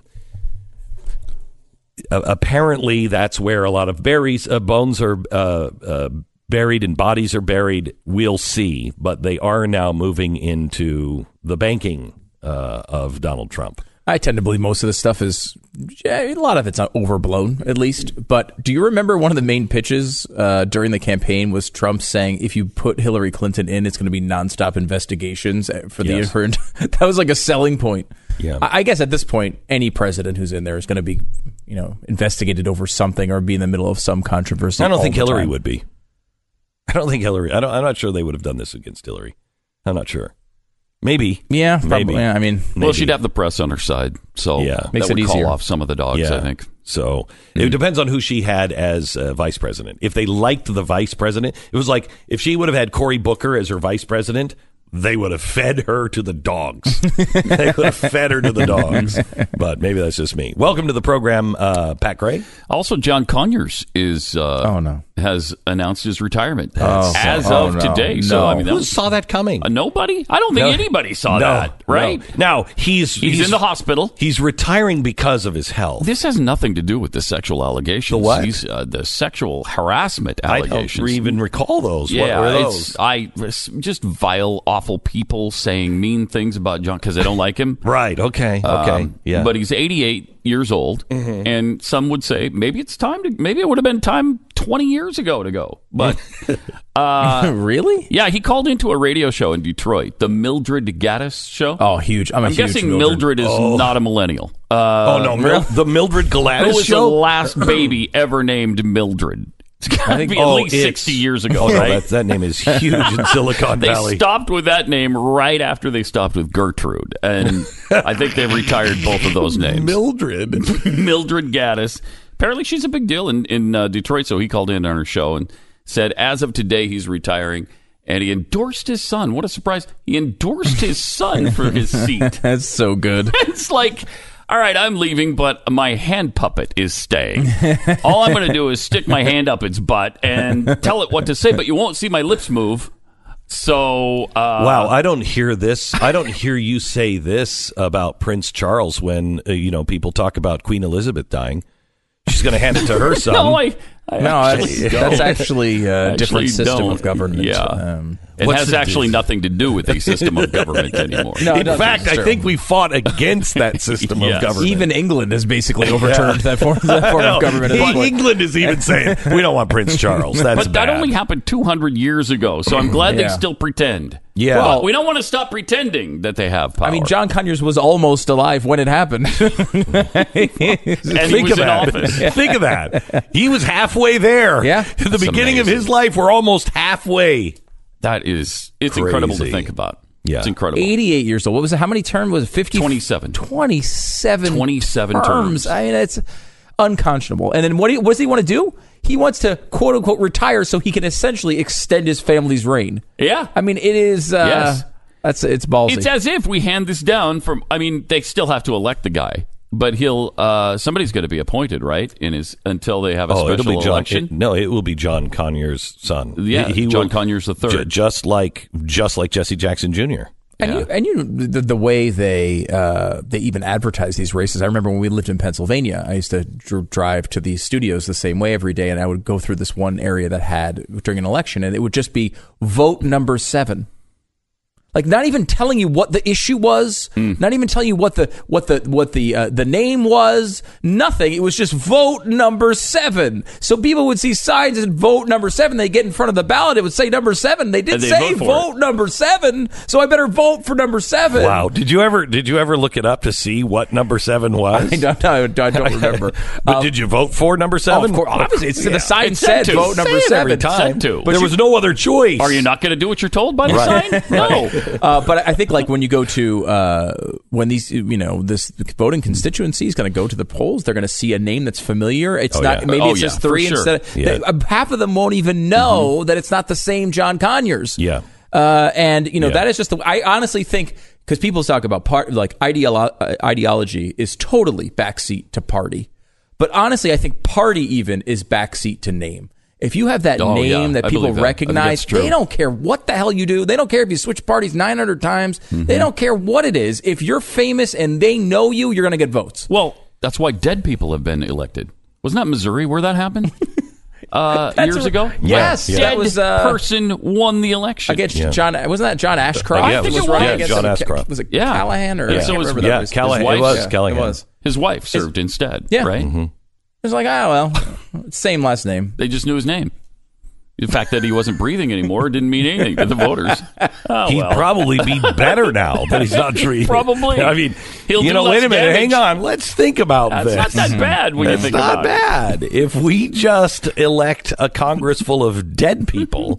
Apparently, that's where a lot of bones are buried and bodies are buried. We'll see. But they are now moving into the banking of Donald Trump. I tend to believe most of this stuff is, a lot of it's overblown, at least. But do you remember one of the main pitches during the campaign was Trump saying, if you put Hillary Clinton in, it's going to be nonstop investigations for the infernal. That was like a selling point. Yeah. I guess at this point, any president who's in there is going to be, investigated over something or be in the middle of some controversy. I don't think Hillary would be. I don't think Hillary. I'm not sure they would have done this against Hillary. I'm not sure. Maybe. Yeah, maybe. Probably. Yeah, I mean, well, she'd have the press on her side, so makes that would it easier. call off some of the dogs, I think. So it depends on who she had as vice president. If they liked the vice president, it was like if she would have had Cory Booker as her vice president, they would have fed her to the dogs. They would have fed her to the dogs. But maybe that's just me. Welcome to the program, Pat Gray. Also, John Conyers has announced his retirement as of today. So I mean, who saw that coming? Nobody. I don't think anybody saw that. Right now, he's in the hospital. He's retiring because of his health. This has nothing to do with the sexual allegations. The what? The sexual harassment allegations. I don't even recall those. Yeah, what were those? It's just vile, awful people saying mean things about John because they don't like him. Right. Okay. Yeah. But he's 88 years old, and some would say maybe it's time to. Maybe it would have been time 20 years ago to go. But really? Yeah, he called into a radio show in Detroit, the Mildred Gaddis show. Oh, huge! I'm guessing Mildred is not a millennial. The Mildred Gaddis Who was show? the last baby ever named Mildred? It's got to be at least 60 years ago, right? That name is huge in Silicon Valley. They stopped with that name right after they stopped with Gertrude, and I think they retired both of those names. Mildred Gaddis. Apparently, she's a big deal in Detroit, so he called in on her show and said, as of today, he's retiring. And he endorsed his son. What a surprise. He endorsed his son for his seat. That's so good. It's like, all right, I'm leaving, but my hand puppet is staying. All I'm going to do is stick my hand up its butt and tell it what to say, but you won't see my lips move. So, wow, I don't hear this. I don't hear you say this about Prince Charles when, people talk about Queen Elizabeth dying. She's going to hand it to her son. That's actually a different system of government. Yeah. It has actually nothing to do with a system of government anymore. In fact, I think we fought against that system of government. Even England has basically overturned that form of government. England is even saying, we don't want Prince Charles. That's But bad. that only happened 200 years ago, so I'm glad they still pretend. Yeah. Well, we don't want to stop pretending that they have power. I mean, John Conyers was almost alive when it happened. And he was in office. Think of that. He was halfway there. Yeah. At the beginning of his life, we're almost halfway. It's Crazy. incredible to think about. Yeah. It's incredible. 88 years old. What was it? How many terms was it? 50? 27. 27 terms. I mean, it's unconscionable. And then what does he want to do? He wants to, quote unquote, retire so he can essentially extend his family's reign. Yeah. I mean, it is, yes. It's ballsy. It's as if we hand this down from, I mean, they still have to elect the guy, but somebody's going to be appointed, right? Until they have a special election. It will be John Conyers' son. Yeah, John Conyers III. Just like Jesse Jackson Jr. And the way they even advertise these races. I remember when we lived in Pennsylvania, I used to drive to these studios the same way every day, and I would go through this one area that had during an election, and it would just be vote number 7. Like not even telling you what the issue was, not even telling you what the name was, nothing. It was just vote number 7. So people would see signs and vote number 7. They get in front of the ballot, it would say number 7. They did say vote number 7, so I better vote for number 7. Wow! Did you ever look it up to see what number 7 was? I don't remember. But did you vote for number 7? Of course, obviously, the sign said vote number 7. But there was no other choice. Are you not going to do what you're told by the sign? No. But I think like when you go to when these this voting constituency is going to go to the polls, they're going to see a name that's familiar. It's maybe it's just three instead. Half of them won't even know that it's not the same John Conyers. Yeah. That is just I honestly think, because people talk about ideology is totally backseat to party. But honestly, I think party even is backseat to name. If you have that name that people recognize, they don't care what the hell you do. They don't care if you switch parties 900 times. Mm-hmm. They don't care what it is. If you're famous and they know you, you're going to get votes. Well, that's why dead people have been elected. Wasn't that Missouri where that happened? Years ago? Yes. Yeah. That was person won the election. Against John, wasn't that John Ashcroft? I think it was. John Ashcroft. Was it Callahan? Or so was Callahan. It was Callahan. It was. His wife served instead, right? Mm-hmm. It was like, same last name. They just knew his name. The fact that he wasn't breathing anymore didn't mean anything to the voters. He'd probably be better now, but he's not breathing. Probably. I mean, wait a minute. Damage. Hang on. Let's think about this. It's not that bad when you think about it. It's not bad. If we just elect a Congress full of dead people,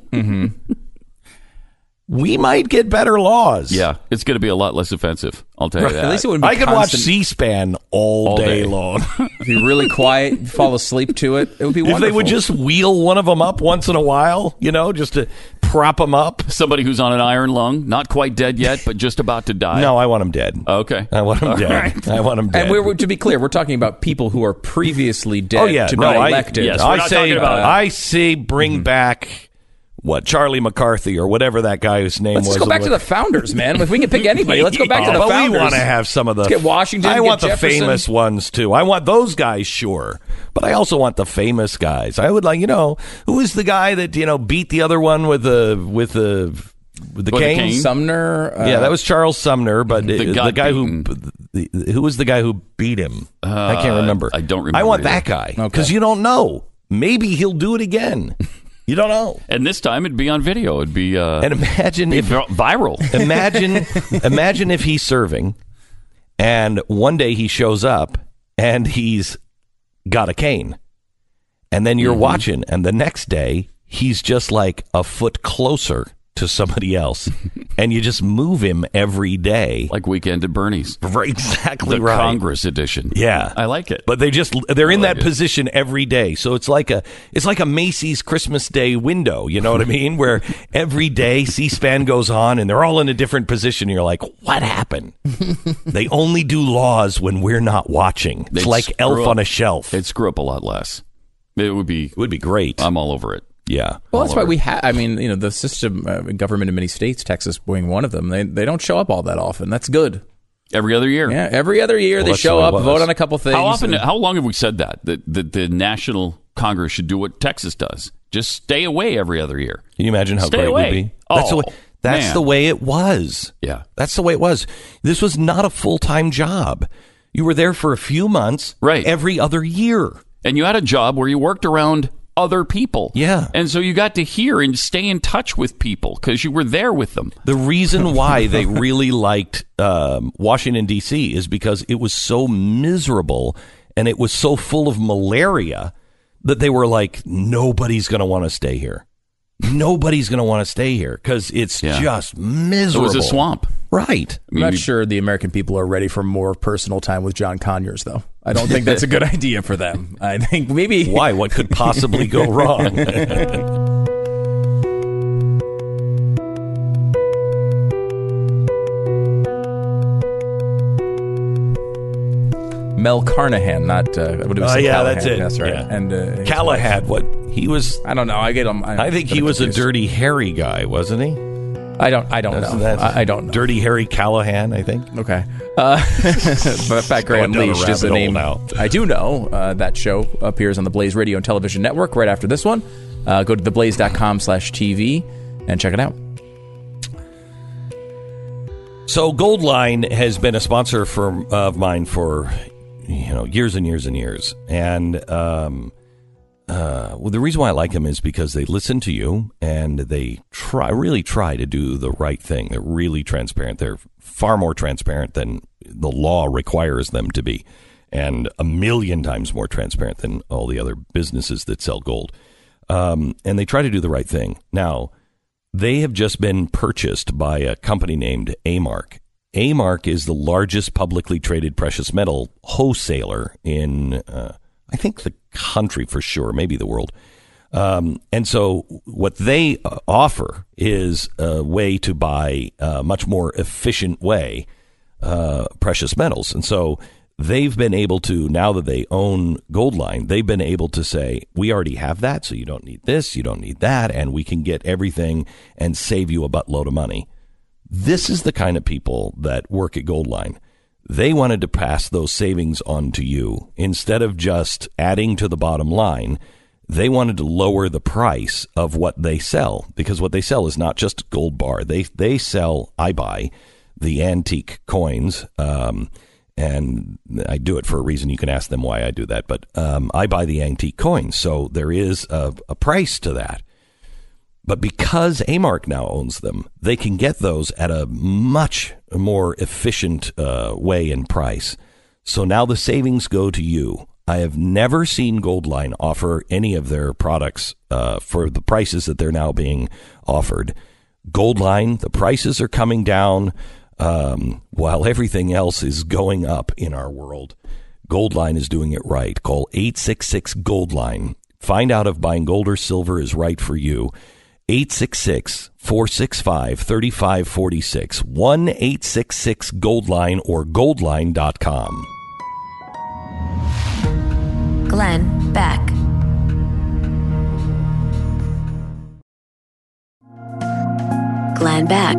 we might get better laws. Yeah, it's going to be a lot less offensive. I'll tell you that. At least it wouldn't be I could watch C-SPAN all day long. If you're really quiet, fall asleep to it, it would be wonderful. If they would just wheel one of them up once in a while, just to prop them up. Somebody who's on an iron lung, not quite dead yet, but just about to die. No, I want them dead. Okay. I want them dead. Right. I want them dead. And to be clear, we're talking about people who are previously dead to be elected. I say bring back... Charlie McCarthy or whatever that guy's name was. Let's go back to the founders, man. If we can pick anybody, let's go back to the founders. But we want to have some of the... Let's get Washington, I want the Jefferson. famous ones, too. I want those guys, sure. But I also want the famous guys. I would like, who is the guy that, beat the other one with the cane? Sumner? Yeah, that was Charles Sumner, but the guy who was the guy who beat him? I can't remember. I don't remember. I want that guy, because you don't know. Maybe he'll do it again. You don't know. And this time it'd be on video. It'd be and imagine if viral. Imagine if he's serving and one day he shows up and he's got a cane. And then you're watching, and the next day he's just like a foot closer to somebody else, and you just move him every day, like Weekend at Bernie's. Right, exactly the right. Congress edition. Yeah, I like it. But they're in that position every day, so it's like a Macy's Christmas Day window. You know what I mean? Where every day C-SPAN goes on, and they're all in a different position. And you're like, what happened? They only do laws when we're not watching. It's like Elf on a Shelf. They'd screw up a lot less. It would be great. I'm all over it. Yeah. Well, that's why we have, the system, government in many states, Texas being one of them, they don't show up all that often. That's good. Every other year. Yeah, every other year they show up, vote on a couple things. How long have we said that the National Congress should do what Texas does? Just stay away every other year. Can you imagine how great it would be? That's the way it was. Yeah. That's the way it was. This was not a full-time job. You were there for a few months every other year. And you had a job where you worked around other people. Yeah. And so you got to hear and stay in touch with people because you were there with them. The reason why they really liked Washington, D.C. is because it was so miserable and it was so full of malaria that they were like, nobody's going to want to stay here. Nobody's going to want to stay here because it's just miserable. It was a swamp. Right. I'm not sure the American people are ready for more personal time with John Conyers, though. I don't think that's a good idea for them. I think maybe... Why? What could possibly go wrong? Mel Carnahan, not what was yeah, Callahan. that's it. That's right. Yeah. And Callahan, what he was? I don't know. I get him. I think he was confused. A Dirty Harry guy, wasn't he? I don't know. I don't know. Dirty Harry Callahan, I think. Okay. But Fat Gray Unleashed is the name. Now. I do know that show appears on the Blaze Radio and Television Network right after this one. Go to theblaze.com/TV and check it out. So Goldline has been a sponsor of mine for years and years and years, and the reason why I like them is because they listen to you and they really try to do the right thing. They're really transparent. They're far more transparent than the law requires them to be, and 1,000,000 times more transparent than all the other businesses that sell gold. And they try to do the right thing. Now, they have just been purchased by a company named A-Mark. A-Mark is the largest publicly traded precious metal wholesaler in, I think, the country for sure, maybe the world. And so what they offer is a way to buy a much more efficient way precious metals. And so they've been able to, now that they own Goldline, they've been able to say, we already have that, so you don't need this, you don't need that, and we can get everything and save you a buttload of money. This is the kind of people that work at Goldline. They wanted to pass those savings on to you. Instead of just adding to the bottom line, they wanted to lower the price of what they sell, because what they sell is not just gold bar. They sell, I buy the antique coins, and I do it for a reason. You can ask them why I do that, but I buy the antique coins, so there is a price to that. But because A-Mark now owns them, they can get those at a much more efficient way and price. So now the savings go to you. I have never seen Goldline offer any of their products for the prices that they're now being offered. Goldline, the prices are coming down while everything else is going up in our world. Goldline is doing it right. Call 866-GOLDLINE. Find out if buying gold or silver is right for you. 866-465-3546. 1-866-GOLDLINE or goldline.com. Glenn Beck. Glenn Beck.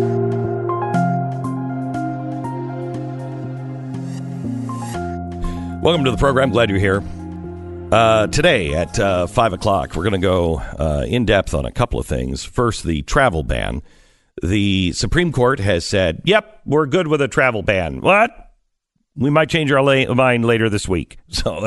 Welcome to the program. Glad you're here. Today at 5 o'clock, we're going to go in depth on a couple of things. First, the travel ban. The Supreme Court has said, yep, we're good with a travel ban. What? We might change our mind later this week. So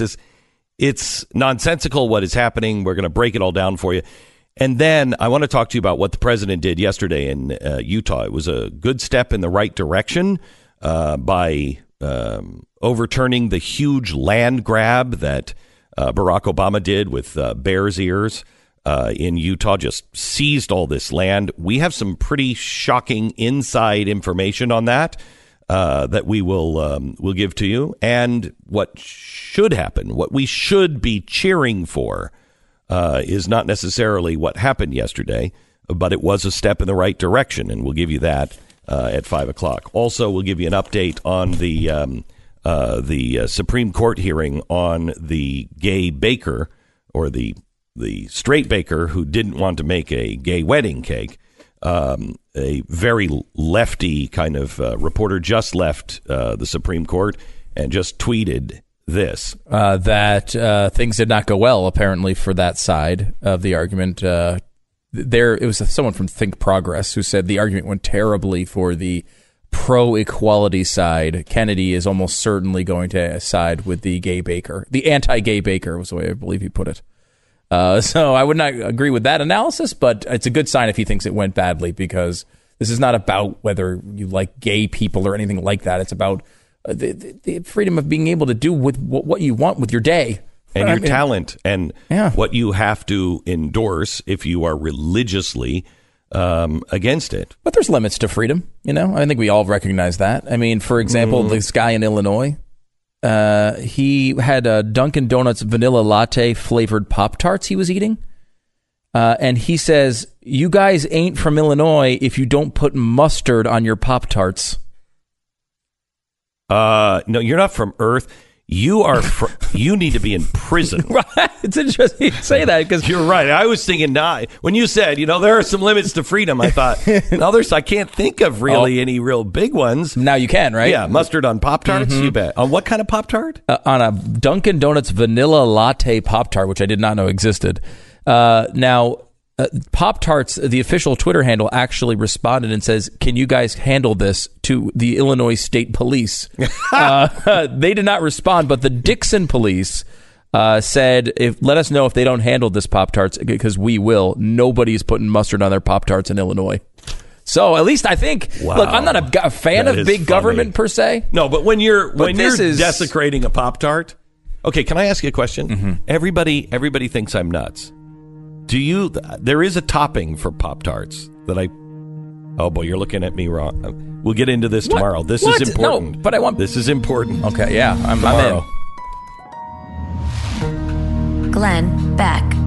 it's nonsensical what is happening. We're going to break it all down for you. And then I want to talk to you about what the president did yesterday in Utah. It was a good step in the right direction by overturning the huge land grab that Barack Obama did with Bears Ears in Utah, just seized all this land. We have some pretty shocking inside information on that that we will give to you. And what should happen, what we should be cheering for, is not necessarily what happened yesterday, but it was a step in the right direction, and we'll give you that at 5 o'clock. Also, we'll give you an update on the Supreme Court hearing on the gay baker, or the straight baker who didn't want to make a gay wedding cake. A very lefty kind of reporter just left the Supreme Court and just tweeted this. That things did not go well, apparently, for that side of the argument. It was someone from Think Progress who said the argument went terribly for the pro-equality side. Kennedy is almost certainly going to side with the gay baker. The anti-gay baker was the way I believe he put it. So I would not agree with that analysis, but it's a good sign if he thinks it went badly, because this is not about whether you like gay people or anything like that. It's about the freedom of being able to do with what you want with your day. And your talent, and what you have to endorse if you are religiously against it. But there's limits to freedom, I think we all recognize that. I mean, for example, this guy in Illinois, he had a Dunkin' Donuts vanilla latte flavored Pop-Tarts he was eating. And he says, you guys ain't from Illinois if you don't put mustard on your Pop-Tarts. No, you're not from Earth. You are. You need to be in prison. Right? It's interesting you say that, because you're right. I was thinking, when you said, there are some limits to freedom, I thought, I can't think of really any real big ones. Now you can, right? Yeah, mustard on Pop-Tarts, you bet. On what kind of Pop-Tart? On a Dunkin' Donuts vanilla latte Pop-Tart, which I did not know existed. Pop-Tarts, the official Twitter handle, actually responded and says, can you guys handle this, to the Illinois State Police? They did not respond, but the Dixon Police said, let us know if they don't handle this Pop-Tarts, because we will. Nobody's putting mustard on their Pop-Tarts in Illinois. So at least I think, look, I'm not a fan of big government per se. No, but when you're desecrating a Pop-Tart, okay, can I ask you a question? Mm-hmm. Everybody thinks I'm nuts. There is a topping for Pop-Tarts that oh boy, you're looking at me wrong. We'll get into this tomorrow. This is important. No, but This is important. Okay, yeah, I'm in. Glenn Beck.